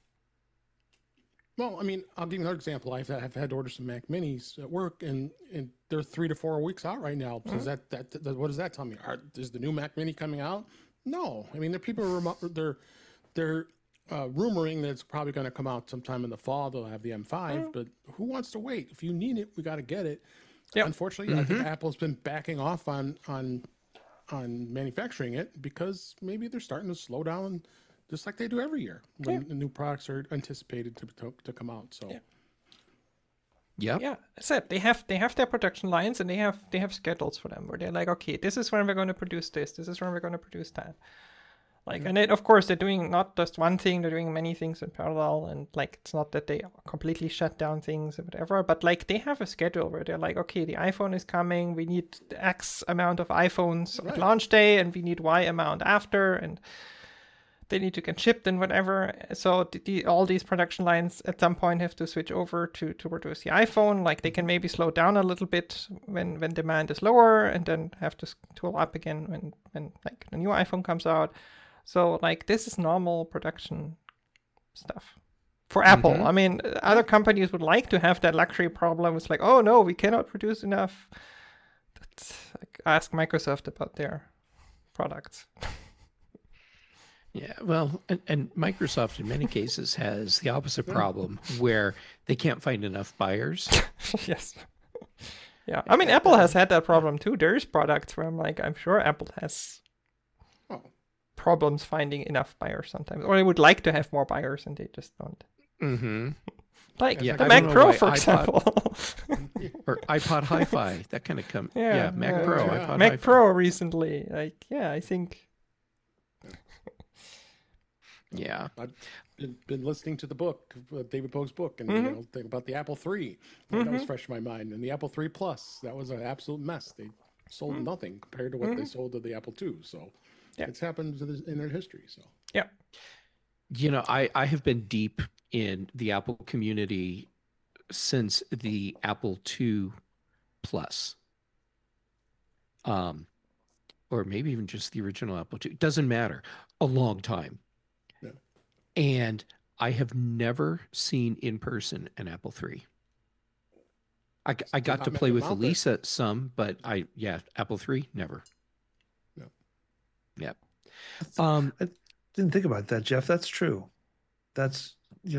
E: Well, I mean, I'll give you another example. I've had to order some Mac Minis at work, and they're 3 to 4 weeks out right now. So what does that tell me? Is the new Mac Mini coming out? No. I mean, there are people they're rumoring that it's probably going to come out sometime in the fall. They'll have the M5, but who wants to wait? If you need it, we got to get it. Yep. Unfortunately, I think Apple's been backing off on manufacturing it because maybe they're starting to slow down, just like they do every year when the new products are anticipated to come out. So,
B: yeah. I said they have their production lines, and they have schedules for them where they're like, okay, this is when we're going to produce this. This is when we're going to produce that. And of course, they're doing not just one thing; they're doing many things in parallel. And it's not that they completely shut down things or whatever, but they have a schedule where they're like, okay, the iPhone is coming. We need X amount of iPhones at launch day, and we need Y amount after, and they need to get shipped and whatever. So all these production lines at some point have to switch over to produce the iPhone. They can maybe slow down a little bit when demand is lower, and then have to tool up again when the new iPhone comes out. So this is normal production stuff for Apple. I mean, other companies would like to have that luxury problem. It's oh no, we cannot produce enough. Ask Microsoft about their products.
A: Yeah, well, and Microsoft in many cases has the opposite problem where they can't find enough buyers.
B: Yes. Yeah, I mean, Apple has had that problem too. There's products where I'm sure Apple has problems finding enough buyers sometimes, or they would like to have more buyers and they just don't.
A: Mm-hmm.
B: The Mac Pro, for example.
A: Or iPod Hi-Fi, that kind of Mac Pro, iPod
B: Mac
A: Hi-Fi.
B: Pro recently, I think.
A: Yeah,
E: I've been listening to the book, David Pogue's book, and think about the Apple III. That was fresh in my mind, and the Apple III Plus. That was an absolute mess. They sold nothing compared to what they sold to the Apple II. So it's happened in their history. So
A: I have been deep in the Apple community since the Apple II Plus. or maybe even just the original Apple II. It doesn't matter. A long time.
E: Yeah.
A: And I have never seen in person an Apple III. I got to
E: not
A: play
E: many
A: with
E: out there.
A: Elisa some, but Apple III, never.
E: No.
A: Yeah.
D: I didn't think about that, Jeff. That's true. That's,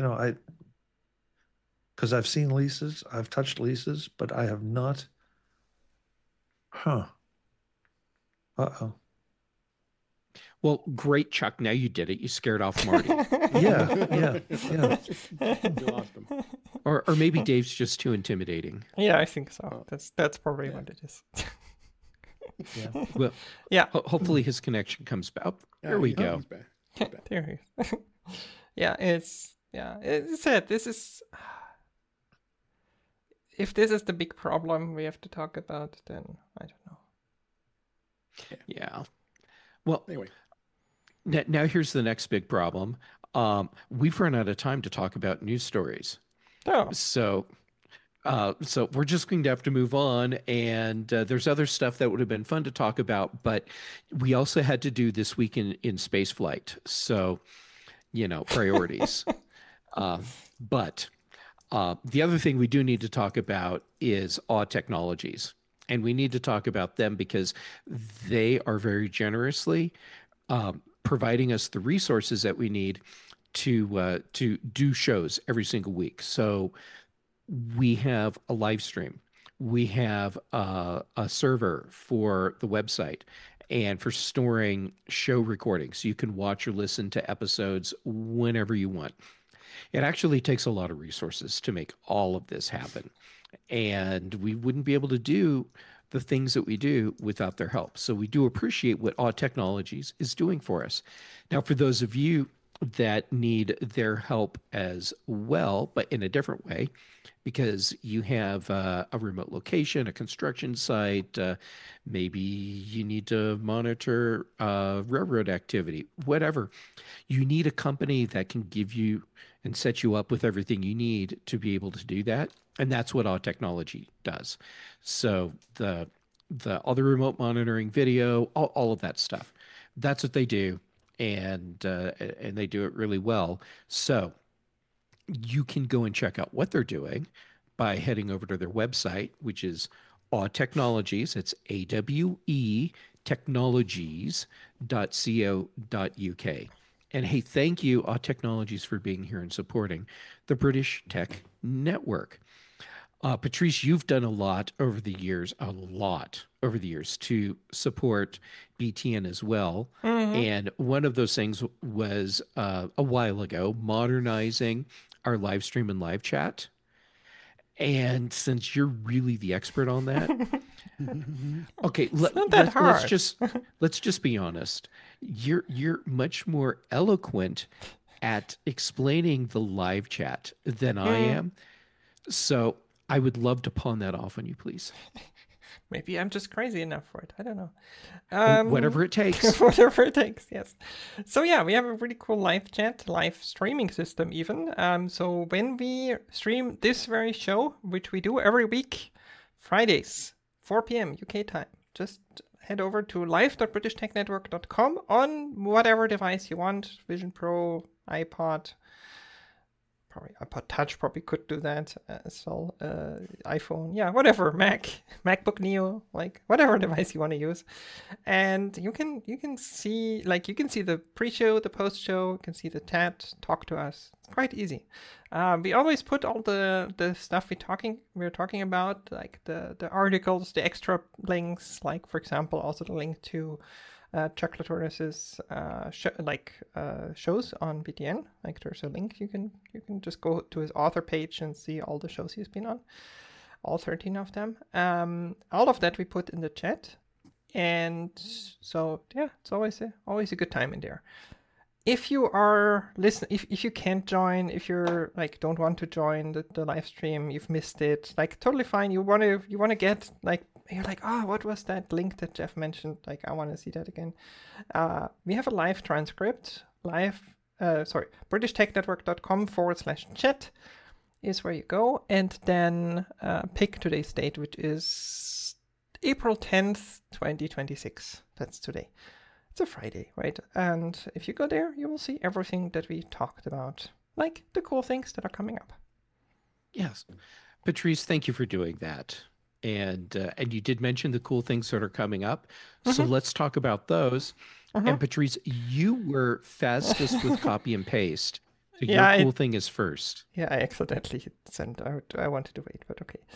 D: because I've seen Lisa's, I've touched Lisa's, but I have not. Huh. Uh-oh.
A: Well, great, Chuck. Now you did it. You scared off Marty.
D: Yeah.
E: You lost him.
A: Or maybe Dave's just too intimidating.
B: Yeah, I think so.
E: Oh.
B: That's probably
E: Yeah.
B: what it is.
D: Yeah.
A: Well,
B: Yeah.
A: hopefully his connection comes back.
E: Yeah,
A: There we
E: he's
A: go.
E: back. He's back.
B: There he is. It's it. This is if this is the big problem we have to talk about, then I don't know.
A: Yeah. Well,
E: Anyway,
A: now here's the next big problem. We've run out of time to talk about news stories.
B: Oh,
A: So we're just going to have to move on. And there's other stuff that would have been fun to talk about, but we also had to do this week in space flight. So, priorities. But the other thing we do need to talk about is Awe Technologies. And we need to talk about them because they are very generously providing us the resources that we need to do shows every single week. So we have a live stream, we have a server for the website, and for storing show recordings. You can watch or listen to episodes whenever you want. It actually takes a lot of resources to make all of this happen. And we wouldn't be able to do the things that we do without their help. So we do appreciate what Awe Technologies is doing for us. Now, for those of you that need their help as well, but in a different way, because you have a remote location, a construction site, maybe you need to monitor railroad activity, whatever. You need a company that can give you and set you up with everything you need to be able to do that. And that's what Awe Technology does. So the other remote monitoring, video, all of that stuff, that's what they do. And they do it really well. So you can go and check out what they're doing by heading over to their website, which is Awe Technologies. It's AWE technologies.co.uk. And hey, thank you, Awe Technologies, for being here and supporting the British Tech Network. Patrice, you've done a lot over the years to support BTN as well.
B: Mm-hmm.
A: And one of those things was a while ago, modernizing our live stream and live chat. And since you're really the expert on that, okay,
B: not that hard.
A: let's just be honest. You're much more eloquent at explaining the live chat than I am. So I would love to pawn that off on you, please.
B: Maybe I'm just crazy enough for it. I don't know.
A: Whatever it takes.
B: Whatever it takes, yes. So yeah, we have a really cool live chat, live streaming system even. So when we stream this very show, which we do every week, Fridays, 4 p.m. UK time, just head over to live.britishtechnetwork.com on whatever device you want, Vision Pro, iPod, probably iPod Touch probably could do that as well. iPhone, yeah, whatever, MacBook Neo, like whatever device you want to use, and you can see the pre-show, the post-show, you can see the chat, talk to us. It's quite easy. We always put all the stuff we're talking about, like the articles, the extra links, like for example, also the link to Chuck Latournis's shows on BTN. Like there's a link you can just go to his author page and see all the shows he's been on, all 13 of them. All of that we put in the chat, and so yeah, it's always a good time in there. If you are listening, if you can't join, if you're like don't want to join the live stream, you've missed it, like totally fine. You want to get like. You're like, oh, what was that link that Jeff mentioned? Like, I want to see that again. We have a live transcript. BritishTechNetwork.com/chat is where you go. And then pick today's date, which is April 10th, 2026. That's today. It's a Friday, right? And if you go there, you will see everything that we talked about, like the cool things that are coming up.
A: Yes. Patrice, thank you for doing that. And you did mention the cool things that are coming up. So let's talk about those. And Patrice, you were fastest with copy and paste. So
B: Yeah,
A: your cool thing is first.
B: Yeah, I accidentally hit send out. I wanted to wait, but okay.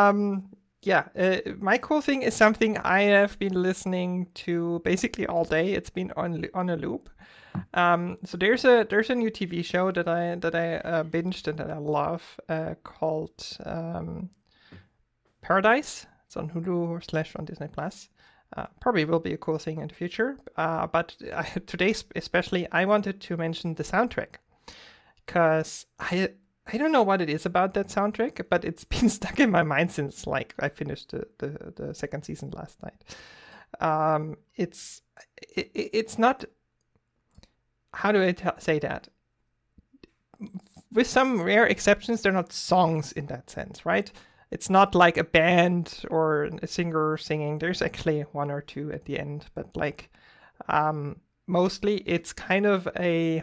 B: My cool thing is something I have been listening to basically all day. It's been on a loop. So there's a new TV show that I binged and that I love called Paradise. It's on Hulu / on Disney Plus. Probably will be a cool thing in the future. But today especially, I wanted to mention the soundtrack because I don't know what it is about that soundtrack, but it's been stuck in my mind since like I finished the second season last night. It's not. How do I say that? With some rare exceptions, they're not songs in that sense, right? It's not like a band or a singer singing. There's actually one or two at the end, but like mostly it's kind of a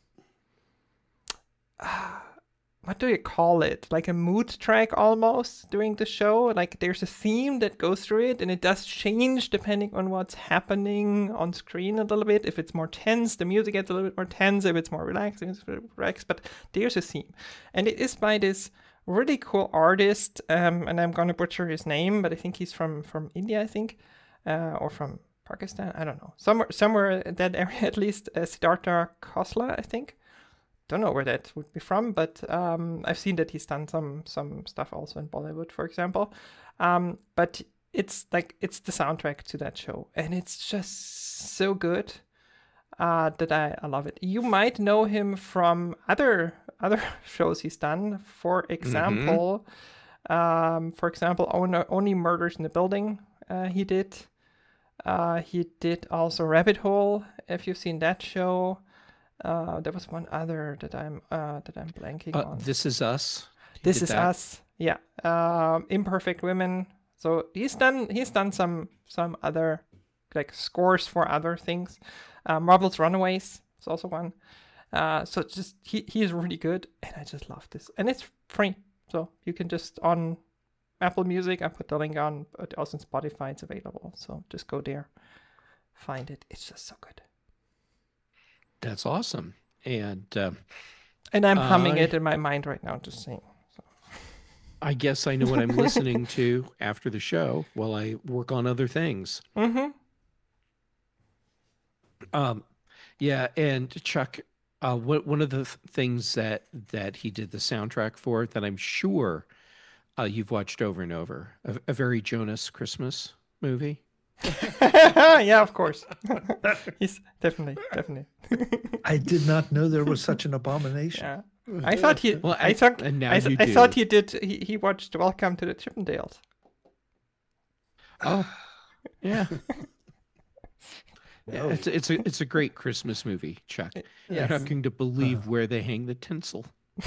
B: what do you call it? Like a mood track almost during the show. Like there's a theme that goes through it and it does change depending on what's happening on screen a little bit. If it's more tense, the music gets a little bit more tense. If it's more relaxed, it's relaxed. But there's a theme. And it is by this really cool artist. And I'm going to butcher his name, but I think he's from India, I think. Or from Pakistan. I don't know. Somewhere in that area at least. Siddhartha Khosla, I think. Don't know where that would be from, but I've seen that he's done some stuff also in Bollywood, for example. But it's the soundtrack to that show, and it's just so good that I love it. You might know him from other shows he's done. For example, Only Murders in the Building. He did. He did also Rabbit Hole. If you've seen that show. There was one other that I'm blanking on.
A: This Is Us.
B: This Is Us. Yeah. Imperfect Women. So he's done some other like scores for other things. Marvel's Runaways is also one. So just he is really good, and I just love this, and it's free. So you can just on Apple Music. I put the link on, but also on Spotify it's available. So just go there, find it. It's just so good.
A: That's awesome. And
B: I'm humming it in my mind right now, just saying. So.
A: I guess I know what I'm listening to after the show while I work on other things. Yeah, and Chuck, one of the things that he did the soundtrack for that I'm sure you've watched over and over, a very Jonas Christmas movie.
B: Yeah, of course. He's definitely.
D: I did not know there was such an abomination.
B: Yeah. I thought he. Well, I thought he did. He watched Welcome to the Chippendales.
A: Oh, yeah. No. Yeah, it's a great Christmas movie, Chuck. Yes. You're not going to believe where they hang the tinsel.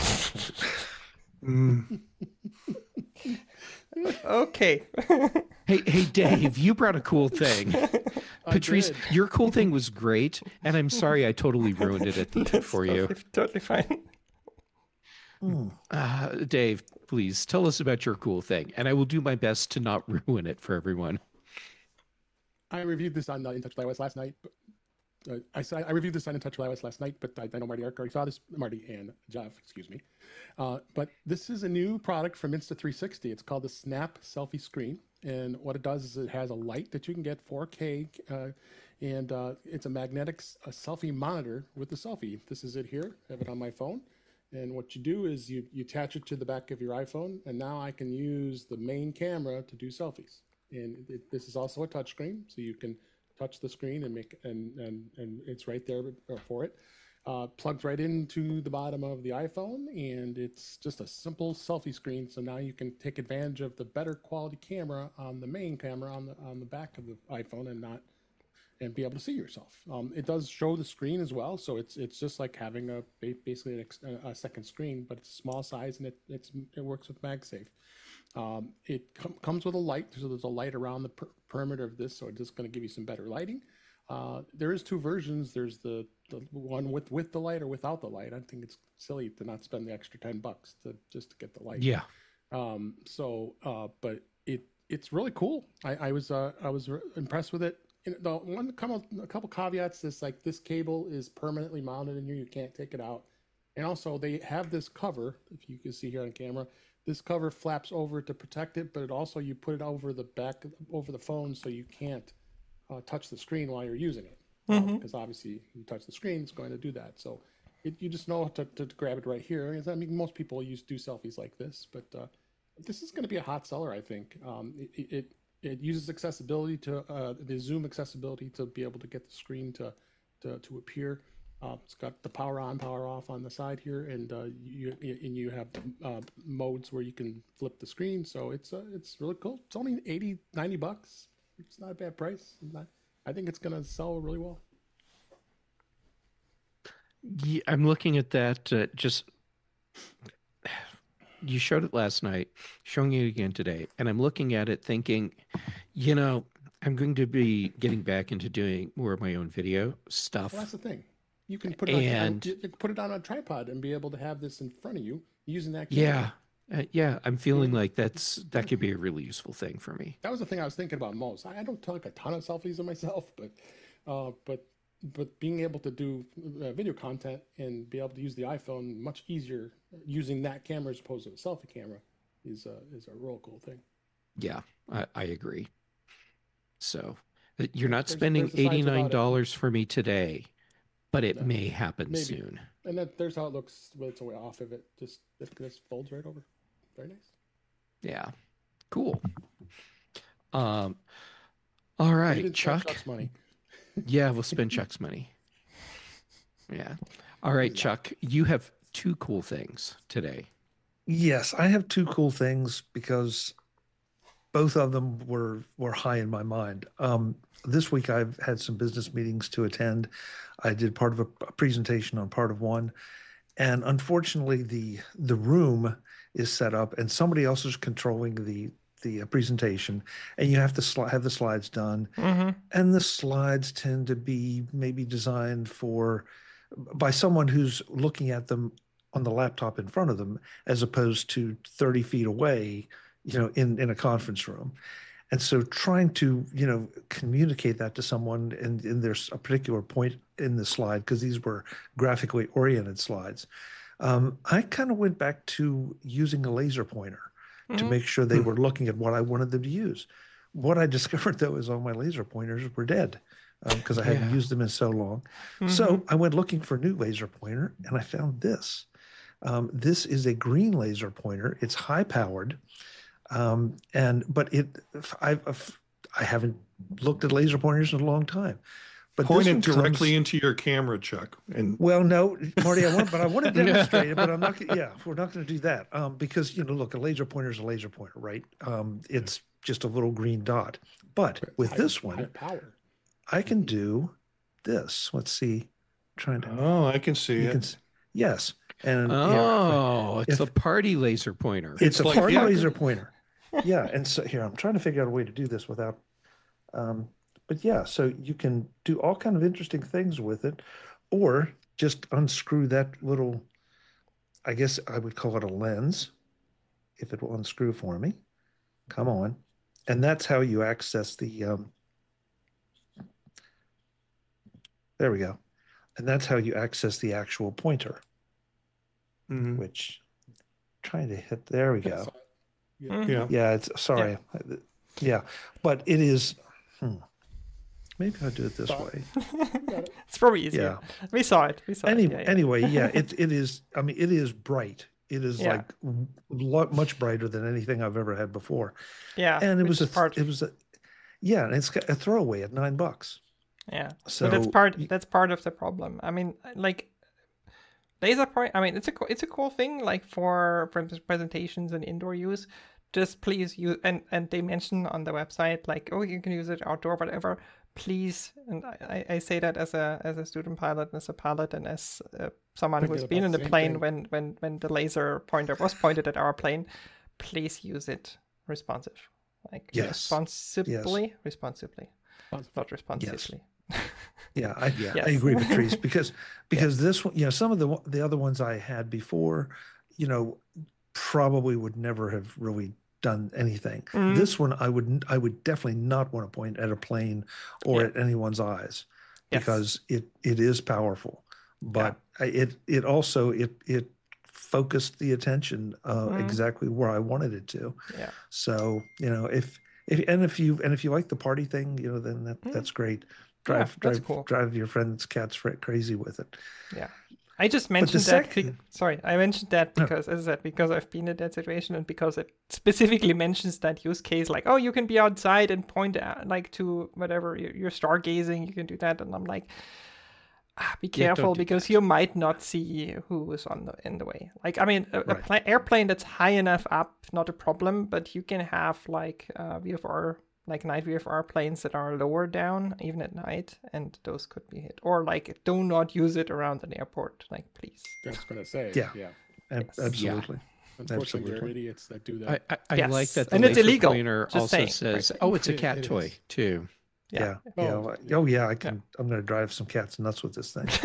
B: Okay.
A: Hey, Dave, you brought a cool thing. Patrice, your cool thing was great, and I'm sorry I totally ruined it at the end for you.
B: Totally fine.
A: Dave, please tell us about your cool thing, and I will do my best to not ruin it for everyone.
E: I reviewed this on In Touch with iOS last night. I reviewed this on In Touch with iOS last night, but I know Marty already saw this. Marty and Jeff, excuse me. But this is a new product from Insta360. It's called the Snap Selfie Screen. And what it does is it has a light that you can get 4K, and it's a magnetic selfie monitor with the selfie. This is it here. I have it on my phone. And what you do is you attach it to the back of your iPhone, and now I can use the main camera to do selfies. And this is also a touch screen, so you can touch the screen and make and it's right there for it. Plugs right into the bottom of the iPhone, and it's just a simple selfie screen. So now you can take advantage of the better quality camera on the main camera on the back of the iPhone, and not and be able to see yourself. It does show the screen as well, so it's just like having basically a second screen, but it's a small size, and it works with MagSafe. It comes with a light, so there's a light around the perimeter of this, so it's just going to give you some better lighting. There is two versions. There's the one with the light or without the light. I think it's silly to not spend the extra $10 just to get the light.
A: Yeah.
E: But it's really cool. I was impressed with it. A couple caveats is like this cable is permanently mounted in here. You can't take it out. And also they have this cover, if you can see here on camera, this cover flaps over to protect it, but it also, you put it over the back, over the phone, so you can't touch the screen while you're using it. Because obviously you touch the screen, it's going to do that. So you just know to grab it right here. I mean, most people do selfies like this, but this is going to be a hot seller, I think. It uses accessibility to the zoom accessibility to be able to get the screen to appear. It's got the power on, power off on the side here, and you have modes where you can flip the screen. So it's really cool. It's only $90. It's not a bad price. I think it's going to sell really well.
A: Yeah, I'm looking at that. You showed it last night, showing it again today, and I'm looking at it thinking, I'm going to be getting back into doing more of my own video stuff.
E: Well, that's the thing. You can put it on a tripod and be able to have this in front of you using that camera.
A: Yeah. I'm feeling like that could be a really useful thing for me.
E: That was the thing I was thinking about most. I don't take a ton of selfies of myself, but being able to do video content and be able to use the iPhone much easier using that camera as opposed to a selfie camera is a real cool thing.
A: Yeah, I agree. So you're not spending $89 for me today, but it may happen soon.
E: And there's how it looks when it's away off of it. Just this folds right over. Very nice.
A: Yeah, cool. All right, Chuck.
E: Chuck's money.
A: Yeah, we'll spend Chuck's money. Yeah. All right, Chuck, you have two cool things today.
D: Yes, I have two cool things because both of them were high in my mind. This week I've had some business meetings to attend. I did part of a presentation on part of one, and unfortunately the room is set up and somebody else is controlling the presentation, and you have to have the slides done. And the slides tend to be maybe designed by someone who's looking at them on the laptop in front of them, as opposed to 30 feet away, in a conference room. And so trying to, communicate that to someone, and there's a particular point in the slide, because these were graphically oriented slides. I kind of went back to using a laser pointer to make sure they were looking at what I wanted them to use. What I discovered, though, is all my laser pointers were dead because I hadn't used them in so long. So I went looking for a new laser pointer, and I found this. This is a green laser pointer. It's high powered, but I haven't looked at laser pointers in a long time. But
C: point it directly into your camera, Chuck.
D: Well, no, Marty, I want to demonstrate it, but I'm not. Yeah, we're not going to do that because look, a laser pointer is a laser pointer, right? It's just a little green dot. But with this one, I can do this. Let's see.
C: Oh, I can see it.
D: Yes. And
A: it's a party laser pointer.
D: It's a party laser pointer. Yeah. And so here, I'm trying to figure out a way to do this without. But yeah, so you can do all kind of interesting things with it, or just unscrew that little, I guess I would call it a lens, if it will unscrew for me. Come on. And that's how you access the, there we go. And that's how you access the actual pointer, which trying to hit, there we go. Yeah, it's, sorry. Yeah, but it is, maybe I'll do it this way.
B: It's probably easier. Yeah. We saw it.
D: Anyway, yeah, it is, I mean, it is bright. It is like much brighter than anything I've ever had before.
B: Yeah.
D: And and it's got a throwaway at $9.
B: Yeah. So that's part of the problem. I mean, like laser point, I mean, it's a cool thing, like for presentations and indoor use. Just please use, and they mention on the website, like, oh, you can use it outdoor, whatever. please, and I say that as a student pilot, and as a pilot, and as someone who's
E: Thinking
B: been
E: about
B: in
E: the
B: the
E: same
B: plane
E: thing.
B: when the laser pointer was pointed at our plane, please use it responsive, like
D: Yes.
B: responsibly,
E: Sounds
B: not responsively.
D: Yeah, I
B: Yes.
D: agree, Patrice, because this one, some of the other ones I had before, probably would never have really done anything.
B: Mhm.
D: This one, I would definitely not want to point at a plane or
B: Yeah.
D: at anyone's eyes
B: Yes.
D: because it is powerful, but it also it focused the attention exactly where I wanted it to.
B: Yeah.
D: So if you like the party thing, then that's great.
B: Yeah, that's cool.
D: Drive your friend's cats crazy with it.
B: Yeah. I just mentioned that. Sorry, I mentioned that because, as I said, because I've been in that situation and because it specifically mentions that use case, like, oh, you can be outside and point at, like, to whatever you're stargazing, you can do that, and I'm like, be careful because you might not see who is in the way. Like, I mean, airplane that's high enough up, not a problem, but you can have like VFR. Like night VFR planes that are lower down, even at night, and those could be hit. Or like, do not use it around an airport. Like, please.
E: That's gonna say.
D: Yeah.
E: Unfortunately,
D: Absolutely.
E: there are idiots that do that.
A: I like that the
B: and it's
A: laser
B: illegal.
A: pointer
B: Just
A: also
B: saying,
A: says,
B: right?
A: "Oh, it's a cat
E: It
A: toy
E: is.
A: too."
B: Yeah.
D: Oh yeah, I can. I'm going to drive some cats nuts with this thing.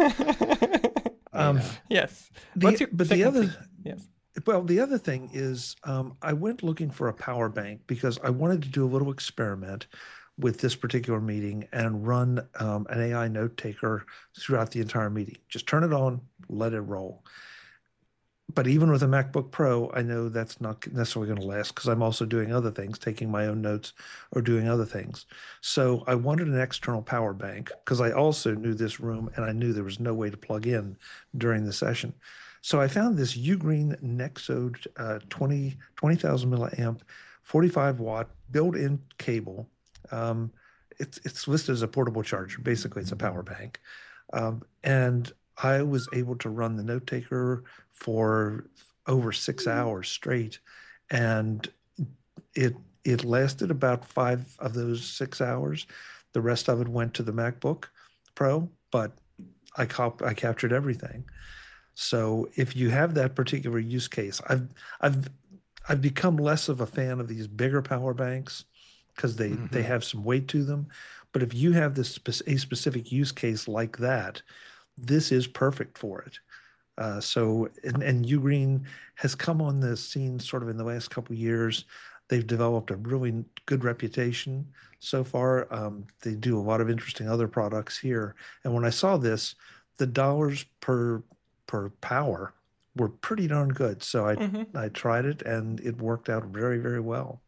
B: Yes.
D: The other
B: thing? Yes.
D: Well, the other thing is I went looking for a power bank because I wanted to do a little experiment with this particular meeting and run an AI note taker throughout the entire meeting. Just turn it on, let it roll. But even with a MacBook Pro, I know that's not necessarily going to last because I'm also doing other things, taking my own notes or doing other things. So I wanted an external power bank because I also knew this room and I knew there was no way to plug in during the session. So I found this Ugreen Nexode 20,000 milliamp, 45 watt built-in cable. It's listed as a portable charger. Basically, it's a power bank. And I was able to run the note taker for over 6 hours straight. And it lasted about 5 of those 6 hours. The rest of it went to the MacBook Pro, but I captured everything. So if you have that particular use case, I've become less of a fan of these bigger power banks because they have some weight to them. But if you have a specific use case like that, this is perfect for it. And Ugreen has come on the scene sort of in the last couple of years. They've developed a really good reputation so far. They do a lot of interesting other products here. And when I saw this, the dollars per power were pretty darn good. So I tried it and it worked out very, very well.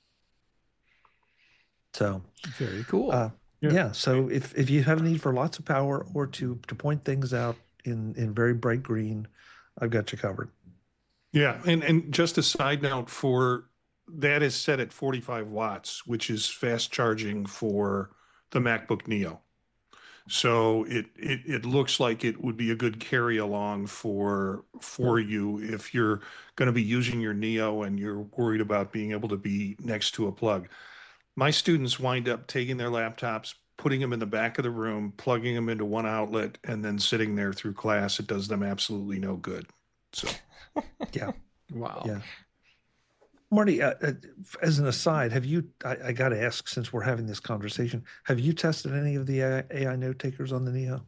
D: So
A: very cool.
D: Yeah. So if you have a need for lots of power or to point things out in very bright green, I've got you covered.
C: Yeah. And just a side note, for that is set at 45 watts, which is fast charging for the MacBook Neo. So it looks like it would be a good carry along for you if you're going to be using your Neo and you're worried about being able to be next to a plug. My students wind up taking their laptops, putting them in the back of the room, plugging them into one outlet, and then sitting there through class. It does them absolutely no good. So,
D: yeah.
A: Wow.
D: Yeah. Marty, as an aside, I got to ask, since we're having this conversation, have you tested any of the AI note takers on the Neo?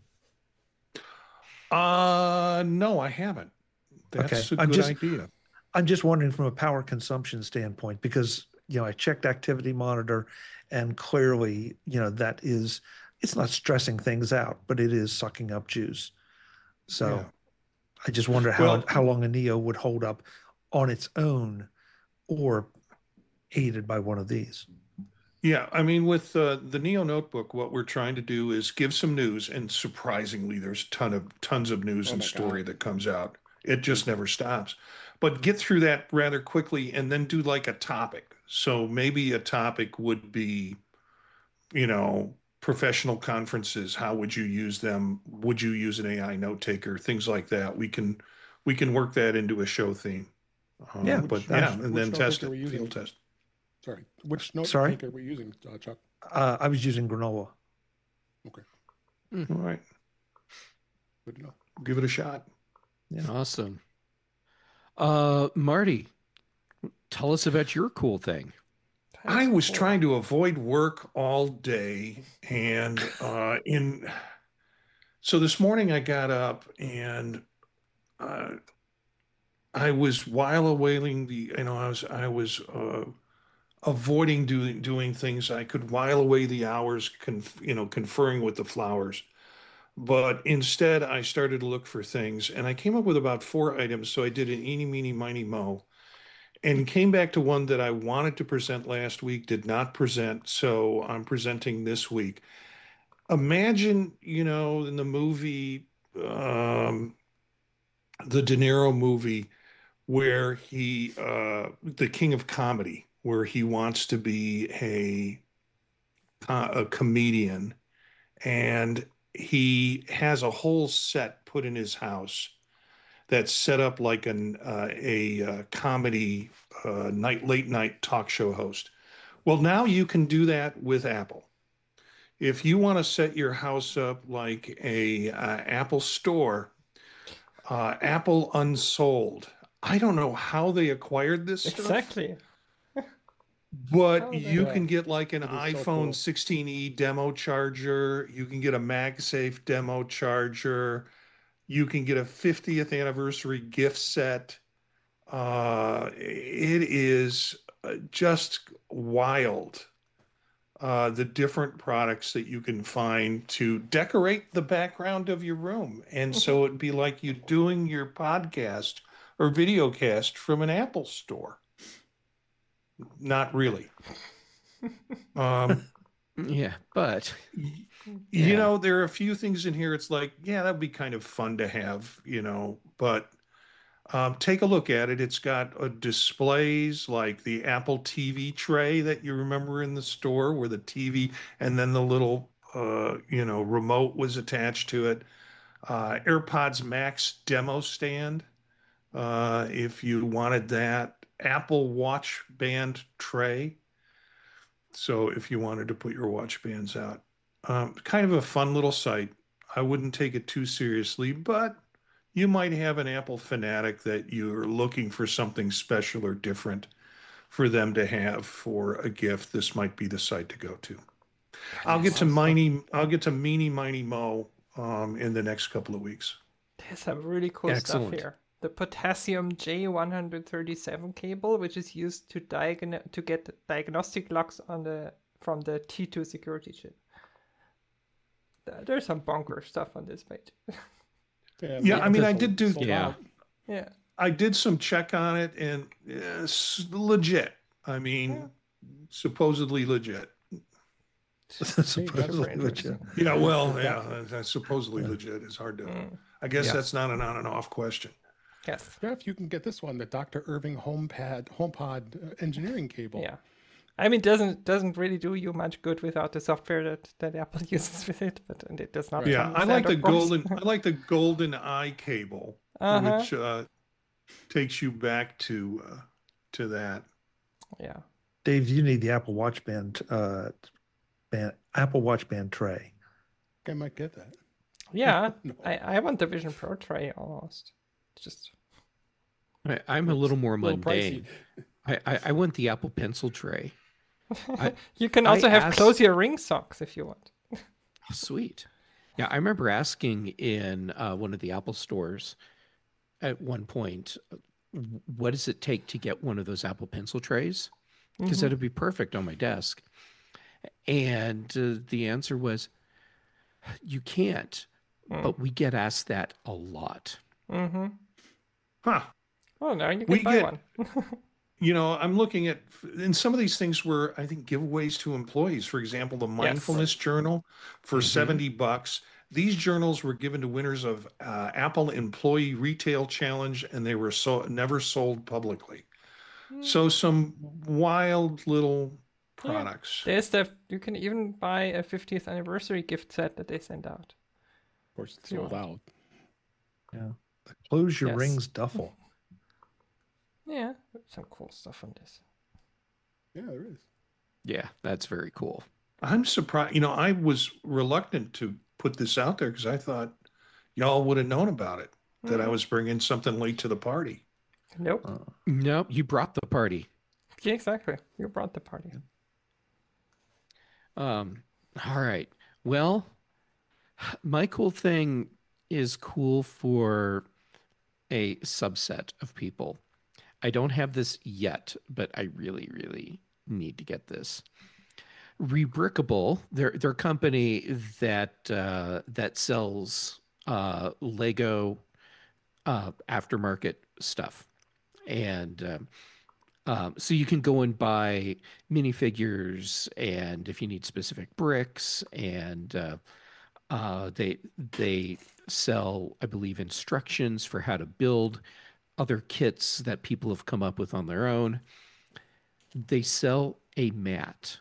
C: No, I haven't. That's
D: okay.
C: a good idea.
D: I'm just wondering from a power consumption standpoint, because, I checked Activity Monitor and clearly, it's not stressing things out, but it is sucking up juice. So yeah. I just wonder how long a Neo would hold up on its own or aided by one of these.
C: Yeah, I mean, with the Neo Notebook, what we're trying to do is give some news, and surprisingly, there's tons of news and story that comes out. It just never stops. But get through that rather quickly, and then do like a topic. So maybe a topic would be, professional conferences. How would you use them? Would you use an AI note taker? Things like that. We can work that into a show theme. And then test it. Field test.
E: Sorry, which note taker were you using, Chuck?
D: I was using Granola.
C: All right,
E: Good to know.
C: give it a shot.
A: Awesome. Marty, tell us about your cool thing.
C: I
B: That's
C: was
B: cool.
C: trying to avoid work all day, and so this morning I got up and uh, I was while awaiting I was avoiding doing things I could while away the hours, conferring with the flowers. But instead, I started to look for things, and I came up with about 4 items. So I did an eeny, meeny, miny, mo, and came back to one that I wanted to present last week, did not present. So I'm presenting this week. Imagine, in the movie, the De Niro movie, where the king of comedy, where he wants to be a comedian, and he has a whole set put in his house that's set up like a comedy late night talk show host. Well, now you can do that with Apple. If you want to set your house up like a Apple store, Apple Unsold. I don't know how they acquired this stuff,
B: Exactly.
C: but
B: How
C: you
E: they-
C: can get like an
E: It is so
C: iPhone
E: cool.
C: 16e demo charger. You can get a MagSafe demo charger. You can get a 50th anniversary gift set. It is just wild. The different products that you can find to decorate the background of your room. And so it'd be like you doing your podcast or video cast from an Apple store. Not really.
A: Yeah, but
C: There are a few things in here. It's like, yeah, that'd be kind of fun to have, but take a look at it. It's got displays like the Apple TV tray that you remember in the store, where the TV and then the little, remote was attached to it. AirPods Max demo stand, if you wanted that. Apple Watch Band tray. So if you wanted to put your watch bands out, kind of a fun little site. I wouldn't take it too seriously, but you might have an Apple fanatic that you're looking for something special or different for them to have for a gift. This might be the site to go to. I'll get to Meeny Miny Mo in the next couple of weeks.
B: There's some really cool
A: Excellent.
B: stuff here. The potassium J137 cable, which is used to get diagnostic locks from the T2 security chip. There's some bonker stuff on this page.
C: Yeah, I mean, I did do.
E: sold
A: Yeah.
E: out.
B: Yeah.
C: I did some check on it, and it's legit. I mean, supposedly legit.
D: Supposedly,
B: Super
D: which,
B: interesting.
C: Yeah, well, yeah, supposedly legit is hard to. I guess
A: Yeah.
C: that's not an on and off question.
B: Yes.
E: Jeff, you can get this one, the Dr. Irving HomePod engineering cable.
B: Yeah. I mean, doesn't really do you much good without the software that Apple uses with it, but it does not.
C: Yeah,
B: come
C: I like the
B: standard box.
C: golden. I like the golden eye cable,
B: Uh-huh.
C: which takes you back to that.
B: Yeah.
D: Dave, you need the Apple Watch Apple Watch Band tray.
E: I might get that.
B: Yeah.
E: No.
B: I want the Vision Pro tray almost. Just
A: I'm a little more
E: A little
A: mundane.
E: pricey.
A: I want the Apple Pencil tray.
B: you can
A: I
B: also have
A: asked-
B: close your ring socks if you want.
A: Sweet. Yeah, I remember asking in one of the Apple stores at one point, what does it take to get one of those Apple Pencil trays? Because that'd be perfect on my desk. And the answer was, you can't. But we get asked that a lot.
B: Mm-hmm.
C: Huh.
B: Oh, now you can
C: We
B: buy
C: get-
B: one.
C: I'm looking at, and some of these things were, I think, giveaways to employees. For example, the Mindfulness Journal for $70. These journals were given to winners of Apple Employee Retail Challenge, and they were never sold publicly. So some wild little products.
B: There's you can even buy a 50th anniversary gift set that they send out.
E: Of course, it's sold out.
D: Yeah. The Close Your
B: Yes.
D: Rings duffel.
B: Yeah, some cool stuff on this.
E: Yeah, there is.
A: Yeah, that's very cool.
C: I'm surprised. I was reluctant to put this out there because I thought y'all would have known about it, that I was bringing something late to the party.
B: Nope.
A: No, you brought the party.
B: Yeah, exactly. You brought the party.
A: All right. Well, my cool thing is cool for a subset of people. I don't have this yet, but I really, really need to get this. Rebrickable, they're a company that sells Lego aftermarket stuff, and so you can go and buy minifigures, and if you need specific bricks, and they sell, I believe, instructions for how to build other kits that people have come up with on their own. They sell a mat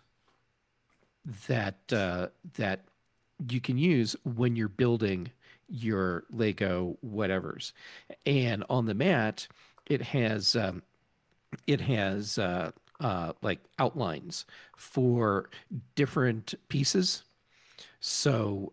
A: that you can use when you're building your Lego whatevers, and on the mat it has like outlines for different pieces. So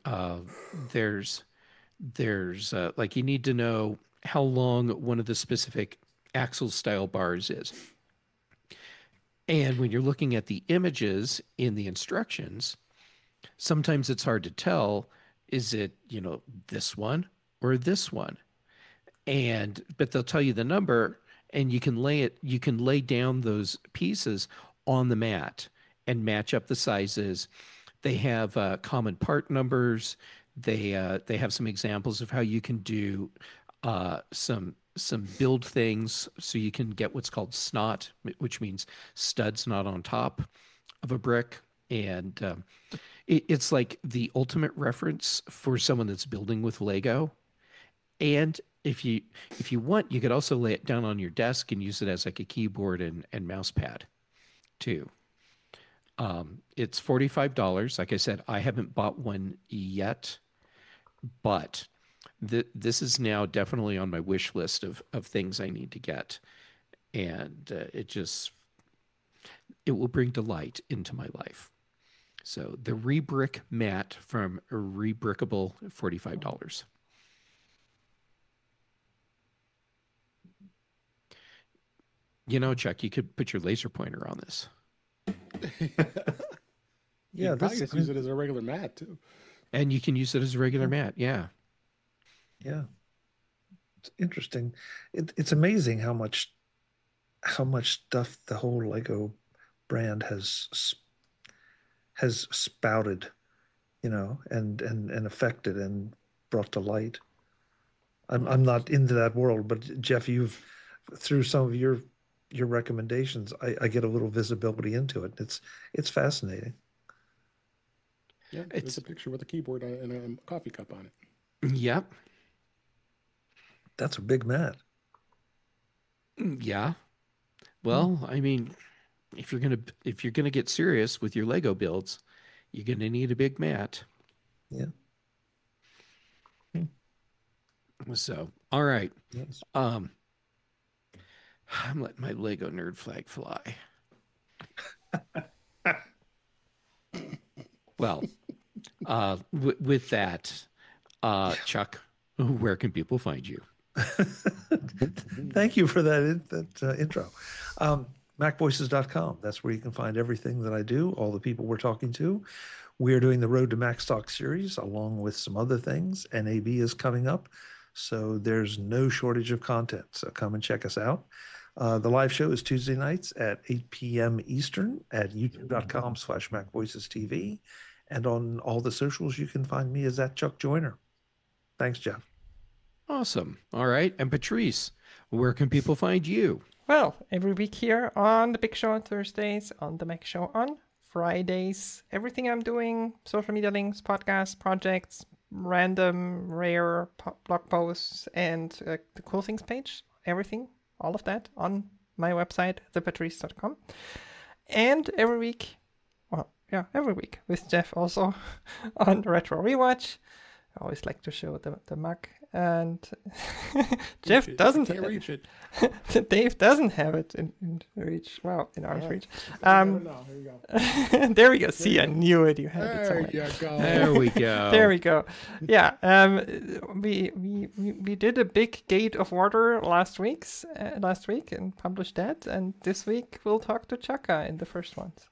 A: there's like you need to know how long one of the specific axle style bars is. And when you're looking at the images in the instructions, sometimes it's hard to tell, is it, this one or this one? But they'll tell you the number, and you can lay down those pieces on the mat and match up the sizes. They have common part numbers. They have some examples of how you can do some build things, so you can get what's called snot, which means studs not on top of a brick, and it's like the ultimate reference for someone that's building with Lego. And if you want, you could also lay it down on your desk and use it as like a keyboard and mouse pad too. It's $45. Like I said, I haven't bought one yet, but this is now definitely on my wish list of things I need to get. And it will bring delight into my life. So the Rebrick mat from Rebrickable, $45. Chuck, you could put your laser pointer on this.
E: Yeah, you probably just use it as a regular mat too.
A: And you can use it as a regular mat. Yeah.
D: Yeah. It's interesting. It's amazing how much stuff the whole Lego brand has spouted, and affected and brought to light. I'm not into that world, but Jeff, you've through some of your recommendations, I get a little visibility into it. It's fascinating.
E: Yeah, it's a picture with a keyboard and a coffee cup on it.
A: Yep.
D: That's a big mat.
A: Yeah. Well, I mean, if you're gonna get serious with your Lego builds, you're gonna need a big mat.
D: Yeah.
A: So, all right.
D: Yes.
A: I'm letting my Lego nerd flag fly. Well, with that, Chuck, where can people find you?
D: Thank you for that intro. MacVoices.com. That's where you can find everything that I do, all the people we're talking to. We are doing the Road to MacStock series along with some other things. NAB is coming up, so there's no shortage of content. So come and check us out. The live show is Tuesday nights at 8 p.m. Eastern at youtube.com/MacVoicesTV. And on all the socials, you can find me as @ChuckJoyner. Thanks, Jeff.
A: Awesome. All right. And Patrice, where can people find you?
B: Well, every week here on The Big Show on Thursdays, on The Mac Show on Fridays. Everything I'm doing, social media links, podcasts, projects, random, rare blog posts, and the cool things page. Everything, all of that on my website, thepatrice.com. And every week with Jeff also on Retro Rewatch. I always like to show the Mac and Jeff
E: Can't
B: doesn't.
E: reach it.
B: Dave doesn't have it in reach. Well, in arm's reach.
E: No, here we go.
B: There we go. See, I knew it. You had it
E: There
B: somewhere.
E: you go.
A: There we go.
B: There we go. Yeah. We did a big Gate of Water last week and published that, and this week we'll talk to Chaka in the first ones.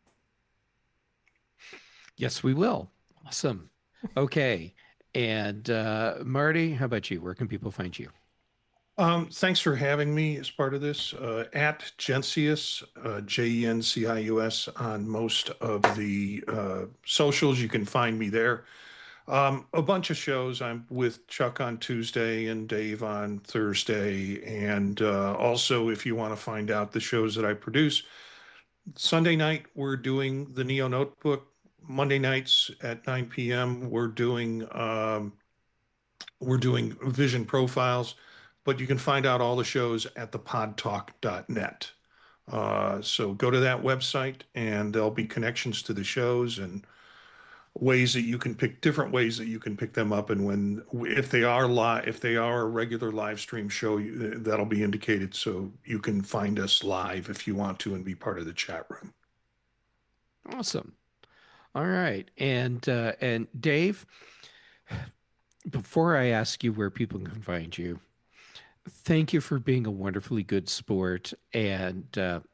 A: Yes, we will. Awesome. Okay. And Marty, how about you? Where can people find you?
C: Thanks for having me as part of this. At Gencius, Jencius on most of the socials. You can find me there. A bunch of shows. I'm with Chuck on Tuesday and Dave on Thursday. And also, if you want to find out the shows that I produce, Sunday night, we're doing the Neo Notebook. Monday nights at 9 p.m. We're doing Vision Profiles, but you can find out all the shows at thepodtalk.net. So go to that website, and there'll be connections to the shows and different ways that you can pick them up. And if they are a regular live stream show, that'll be indicated, so you can find us live if you want to and be part of the chat room.
A: Awesome. All right. And Dave, before I ask you where people can find you, thank you for being a wonderfully good sport and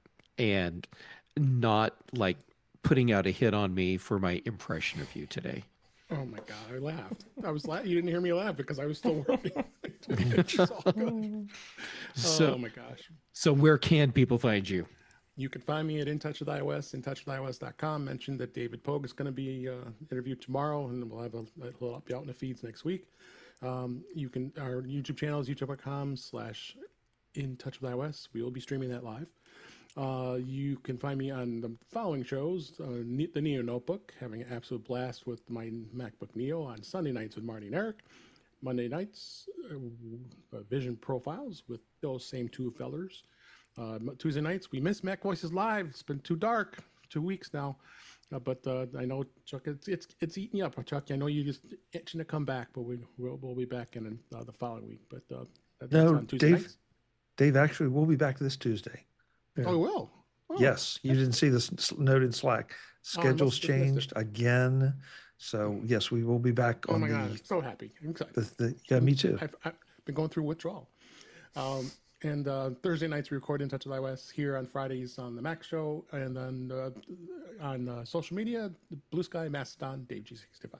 A: not like putting out a hit on me for my impression of you today.
E: Oh my God, I laughed. You didn't hear me laugh because I was still working. It's all good.
A: So,
E: oh my gosh.
A: So where can people find you?
E: You can find me at In Touch with iOS, intouchwithios.com. Mentioned that David Pogue is going to be interviewed tomorrow, and we'll be out in the feeds next week. Our YouTube channel is youtube.com/In Touch with iOS. We will be streaming that live. You can find me on the following shows: the Neo Notebook, having an absolute blast with my MacBook Neo on Sunday nights with Marty and Eric. Monday nights, Vision Profiles with those same two fellers. Tuesday nights, we miss Mac Voices Live. It's been too dark, 2 weeks now. But I know, Chuck, it's eating you up, Chuck. I know you just itching to come back, but we'll be back in the following week. But that's on Tuesday nights.
D: Dave, actually, we'll be back this Tuesday.
E: Yeah. Oh, we will? Oh.
D: Yes, you didn't see this note in Slack. Schedule's changed again. So, yes, we will be back on
E: my God, I'm so happy. I'm excited.
D: Yeah, me too.
E: I've been going through withdrawal. And Thursday nights we record In Touch with iOS. Here on Fridays on the Mac Show, and then on social media, Blue Sky, Mastodon, Dave G65.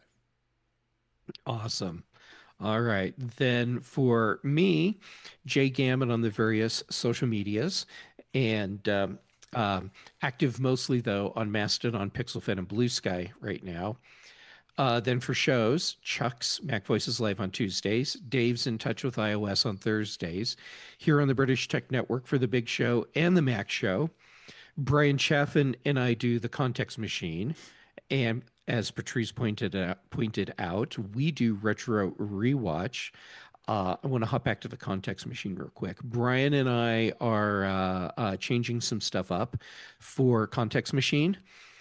A: Awesome. All right. Then for me, Jay Gammon on the various social medias, and active mostly, though, on Mastodon, PixelFed, and Blue Sky right now. Then for shows, Chuck's Mac Voices Live on Tuesdays, Dave's In Touch with iOS on Thursdays, here on the British Tech Network for the Big Show and the Mac Show. Brian Chaffin and I do the Context Machine, and as Patrice pointed out, we do Retro Rewatch. I want to hop back to the Context Machine real quick. Brian and I are changing some stuff up for Context Machine.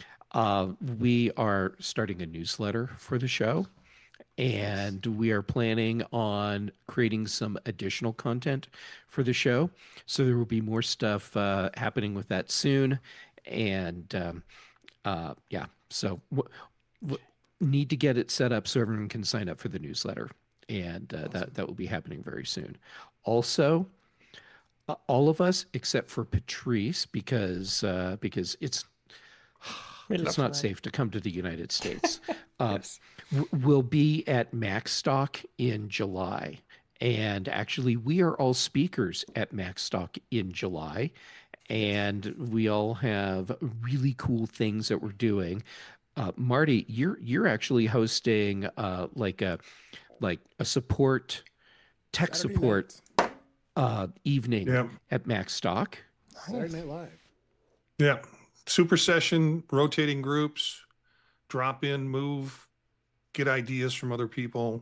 A: We are starting a newsletter for the show, and we are planning on creating some additional content for the show. So there will be more stuff happening with that soon. And yeah, so need to get it set up so everyone can sign up for the newsletter. And awesome. that will be happening very soon. Also, all of us except for Patrice, because it's not safe to come to the United States. Yes. We'll be at MacStock in July. And actually, we are all speakers at MacStock in July. And we all have really cool things that we're doing. Marty, you're actually hosting like a support, tech
E: Saturday
A: support evening at MacStock.
E: Saturday Night Live.
C: Yeah. Super session, rotating groups, drop in, move, get ideas from other people.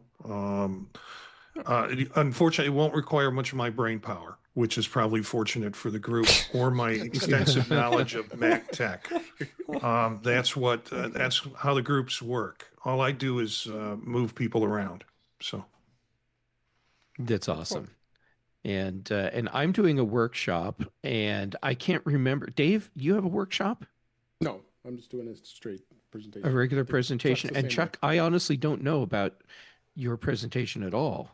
C: Unfortunately, it won't require much of my brain power, which is probably fortunate for the group, or my extensive knowledge of Mac tech. That's how the groups work. All I do is move people around. So.
A: That's awesome. And I'm doing a workshop, and I can't remember. Dave, you have a workshop,
E: No, I'm just doing a straight presentation.
A: a regular
E: I think Chuck's
A: presentation,
E: the
A: and
E: same
A: Chuck, I honestly don't know about your presentation at all.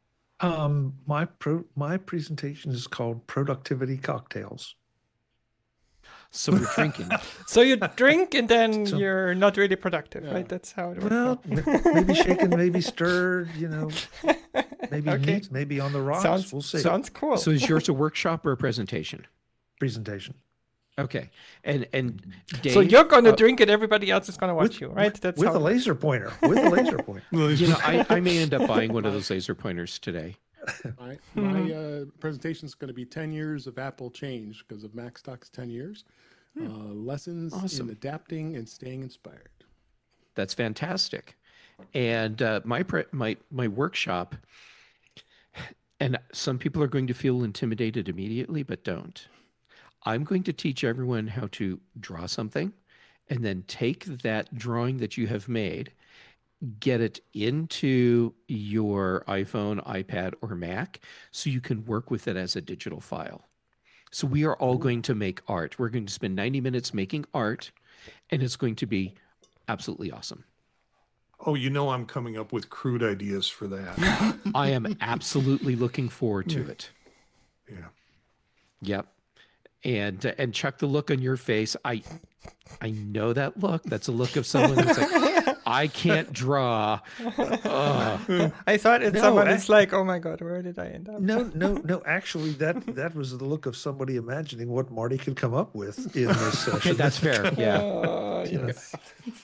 D: My presentation is called Productivity Cocktails.
A: So we're drinking.
B: So you drink and then
D: So-
B: you're not really productive,
E: Yeah.
B: right? That's how it works.
D: Well, maybe shaken, maybe stirred, maybe
B: Okay.
D: neat, maybe on the rocks.
B: Sounds
D: We'll see.
B: sounds cool.
A: So is yours a workshop or a presentation?
D: Presentation.
A: Okay. And Dave,
B: So you're gonna drink and everybody else is gonna watch you, right? That's
D: with
B: how
D: a laser pointer. With a laser pointer.
A: I may end up buying one of those laser pointers today.
E: My presentation is going to be 10 years of Apple change because of MacStock's 10 years. Lessons
A: Awesome.
E: in adapting and staying inspired.
A: That's fantastic. And my workshop, and some people are going to feel intimidated immediately, but don't. I'm going to teach everyone how to draw something and then take that drawing that you have made, get it into your iPhone, iPad, or Mac so you can work with it as a digital file. So we are all going to make art. We're going to spend 90 minutes making art, and it's going to be absolutely awesome.
C: Oh, I'm coming up with crude ideas for that.
A: I am absolutely looking forward to it.
C: Yeah.
A: Yep. And Chuck, the look on your face, I know that look. That's a look of someone who's like, I can't draw.
B: I thought it's
D: No,
B: someone that's like, oh my god, where did I end up?
D: No. Actually, that was the look of somebody imagining what Marty could come up with in this session.
A: Okay, that's fair. Yeah.
B: Yes.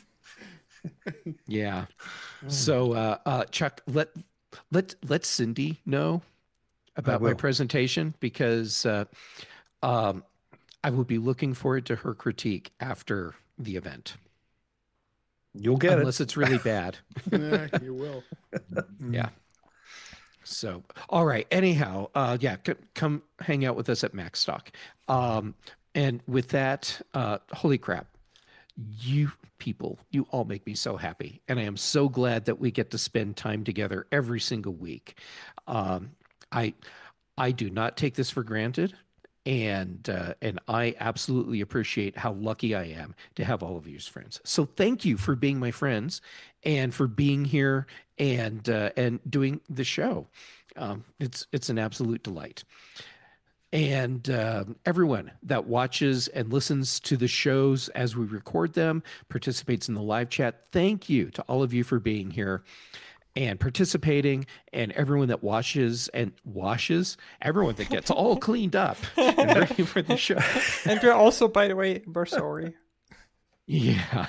A: Yeah. So Chuck, let Cindy know about my
D: will.
A: presentation because I will be looking forward to her critique after the event.
D: You'll get
A: Unless
D: it.
A: it's really bad.
E: Yeah, you will.
A: Yeah. So, all right. Anyhow, come hang out with us at MacStock. And with that, holy crap, you people, you all make me so happy. And I am so glad that we get to spend time together every single week. I do not take this for granted. And I absolutely appreciate how lucky I am to have all of you as friends. So thank you for being my friends and for being here and doing the show. It's an absolute delight. And everyone that watches and listens to the shows as we record them, participates in the live chat, thank you to all of you for being here and participating, and everyone that washes, everyone that gets all cleaned up and ready for the show.
B: And we're also, by the way, we're sorry.
A: Yeah.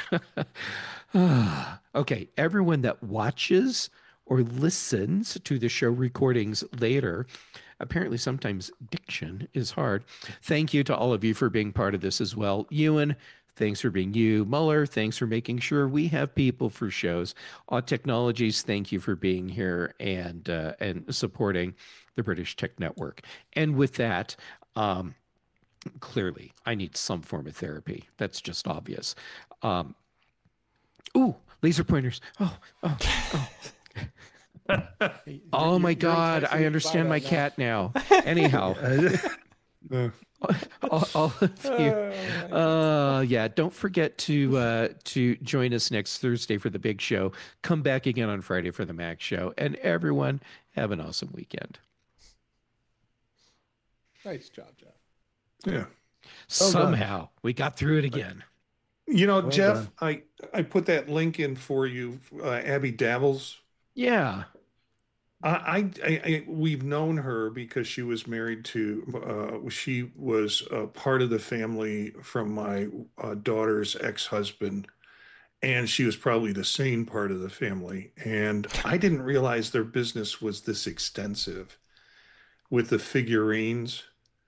A: Okay, everyone that watches or listens to the show recordings later, apparently sometimes diction is hard. Thank you to all of you for being part of this as well. Ewan, thanks for being you. Muller, thanks for making sure we have people for shows. Odd Technologies, thank you for being here and supporting the British Tech Network. And with that, clearly, I need some form of therapy. That's just obvious. Ooh, laser pointers.
E: Hey,
A: Oh
E: you're-
A: my
E: you're
A: God,
E: enticing
A: I
E: me to
A: understand
E: buy
A: my
E: that now.
A: cat now. Anyhow, all of you. Yeah, don't forget to join us next Thursday for the big show. Come back again on Friday for the Mac show. And everyone, have an awesome weekend.
E: Nice job, Jeff.
C: Yeah.
A: Somehow we got through it again.
C: Jeff,
D: done.
C: I put that link in for you, Abby Dabbles.
A: Yeah.
C: We've known her because she was married to, she was part of the family from my daughter's ex-husband, and she was probably the sane part of the family. And I didn't realize their business was this extensive with the figurines.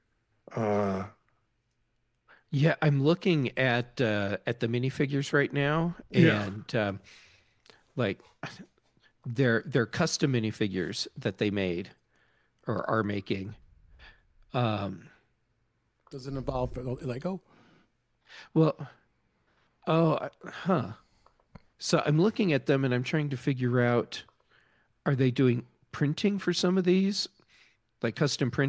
A: Yeah, I'm looking at the minifigures right now,
C: Yeah.
A: and like they're custom minifigures that they made or are making.
E: Does it involve Lego?
A: Well, huh. So I'm looking at them and I'm trying to figure out, are they doing printing for some of these, like custom printing.